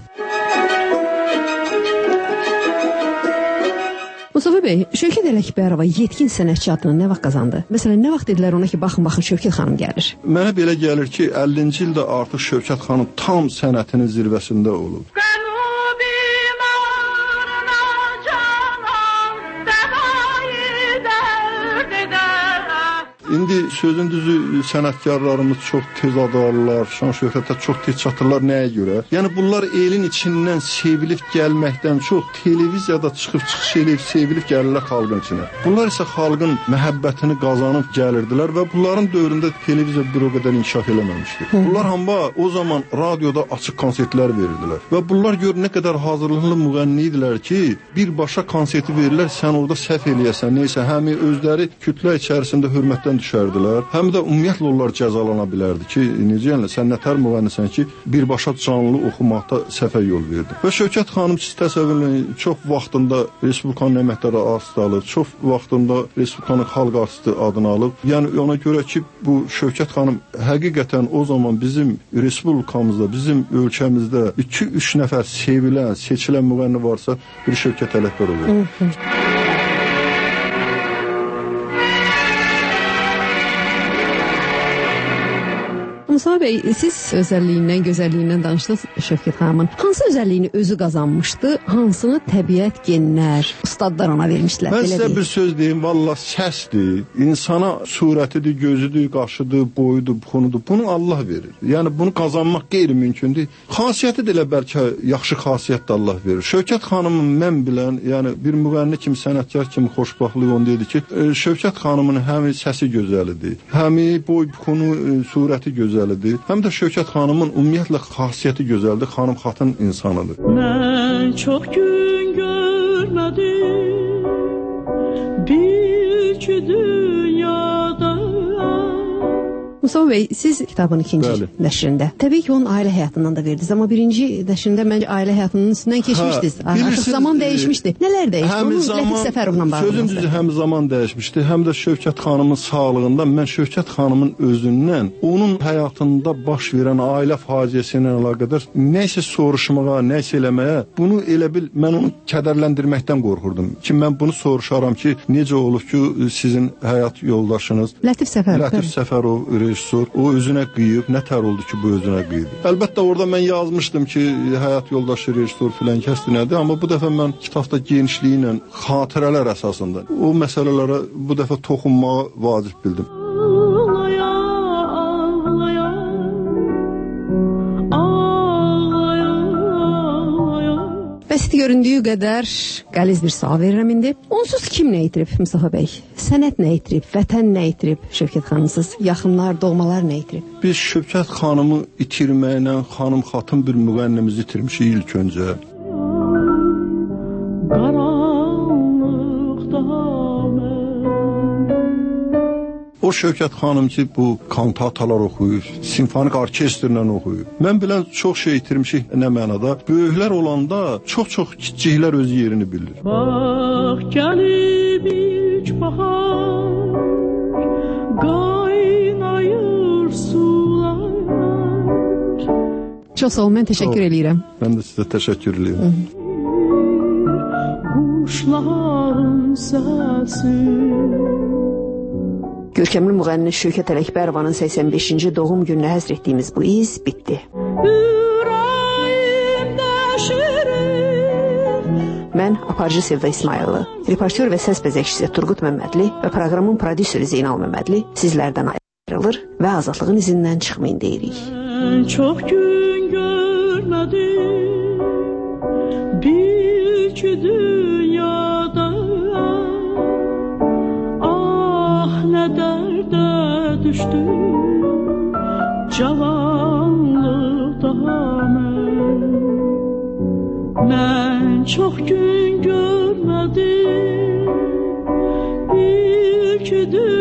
Mustafa bəy, Şövkət Ələkbərova yetkin sənətçi adını nə vaxt qazandı? Məsələn, nə vaxt dedilər ona ki, baxın, baxın, Şövkət xanım gəlir? Mənə belə gəlir ki, əllinci ildə artıq Şövkət xanım tam sənətinin zirvəsində olub. İndi sözün düzü sənətkarlarımız çox tez adarlar, şan şöhrətə çox tez çatırlar. Nəyə görə? Yəni bunlar elin içindən sevilib gəlməkdən çox televiziyada çıxıb çıxış eləyib sevilib gəlirlər xalqın içinə. Bunlar isə xalqın məhəbbətini qazanıb gəlirdilər və bunların dövründə televiziya bir o qədər inkişaf eləməmişdi. Bunlar hamba o zaman radioda açıq konsertlər verirdilər və bunlar gör nə qədər hazırlıqlı müğənni idilər ki, birbaşa konserti verirlər, sən orada səhv eləyəsən, neysə, həm özləri kütlə içərisində hörmətdən düşərdilər, həm də ümumiyyətlə onlar cəzalana bilərdi ki, necə yəni, sən nətər müğənnisən ki, birbaşa canlı oxumaqda səhvə yol verdi. Və Şövkət xanım siz təsəvvürləyin, çox vaxtında Respublikanın əməkdar artisti alıb, çox vaxtında Respublikanın xalq artisti adını alıb. Yəni ona görə ki, bu Şövkət xanım həqiqətən o zaman bizim Respublikamızda, bizim ölkəmizdə iki üç nəfər sevilən, seçilən müğənni varsa, bir Şövkət Ələkbərova olur. Mustafa bəy, siz özəlliyindən, gözəlliyindən danışdınız Şövkət xanımın. Hansı özəlliyini özü qazanmışdı, hansını təbiət, genlər, ustadlar ona vermişdilər? Mən sizə bir söz deyim, valla səsdir, insana surətidir, gözüdür, qaşıdır, boyudur, buxunudur, bunu Allah verir. Yəni bunu qazanmaq qeyri-mümkündür. Xasiyyəti də elə bəlkə yaxşı xasiyyət də Allah verir. Şövkət xanımın mən bilən, yəni bir müğənni kimi, sənətkar kimi xoşbaxtlığı onu dedi ki, Şövkət xanımın həm səsi gözəlidir, həm boy, buxunu, surəti gözəlidir. Həm də Şövkət xanımın ümumiyyətlə xasiyyəti gözəldir, xanım xatın insanıdır. Mən çox gün görmədim bir ki dünyada. Mustafa bəy, siz kitabın ikinci Bəli. nəşrində, təbii ki, onun ailə həyatından da verdiniz, amma birinci nəşrində məncə ailə həyatının üstündən keçmişdiniz. Hə, artıq zaman dəyişmişdi. Nələr dəyişdi? Onu Lətif Səfərovla bağlı. Sözün düzü həm zaman dəyişmişdi, həm də Şövkət xanımın sağlığında mən Şövkət xanımın özündən, onun həyatında baş verən ailə faciəsi ilə əlaqədar nəsə soruşmağa, nəsə eləməyə, bunu elə bil, mən onu kədərləndirməkdən qorxurdum. Ki, mən bunu soruşaram ki, necə olub ki, sizin həyat yoldaşınız Lətif Səfərov, Lətif Səfərov rejissor, o özünə qıyıb, nə tər oldu ki, bu özünə qıydı. Əlbəttə, orada mən yazmışdım ki, həyat yoldaşı rejissor filan kəsdi nədir, amma bu dəfə mən kitabda genişliyi ilə xatirələr əsasında o məsələlərə bu dəfə toxunmağı vacib bildim. Bəsit göründüyü qədər qəliz bir sual verirəm indi. Onsuz kim nə itirib Mustafa bəy? Sənət nə itirib? Vətən nə itirib? Şövkət xanımsız yaxınlar, doğmalar nə itirib? Biz Şövkət xanımı itirməklə xanım xatın bir müğənnimizi itirmişik ilk öncə. O Şövkət xanım ki, bu kantatalar oxuyur, simfonik orkestrlə oxuyur. Mən bilən çox şey itirmişik nə mənada. Böyüklər olanda çox-çox kiçiklər öz yerini bilir. Bax gəlib ilk bahar, qaynayır sular. Çox sağ olun, mən təşəkkür edirəm. Mən də sizə təşəkkür edirəm. Quşların səsi. Görkəmli müğənni Şövkət Ələkbərovanın səksən beşinci doğum gününə həsr etdiyimiz bu iz bitdi. Mən aparıcı Sevda İsmayıllı, reportyor və səs bəzəkçisi Turqut Məmmədli və proqramın prodüseri Zeynal Məmmədli sizlərdən ayrılır və azadlığın izindən çıxmayın deyirik. Çox gün görmədim, bil ki dünyada nə dərdə düşdüm cavanlıqda mən. Mən çox gün görmədim, ilk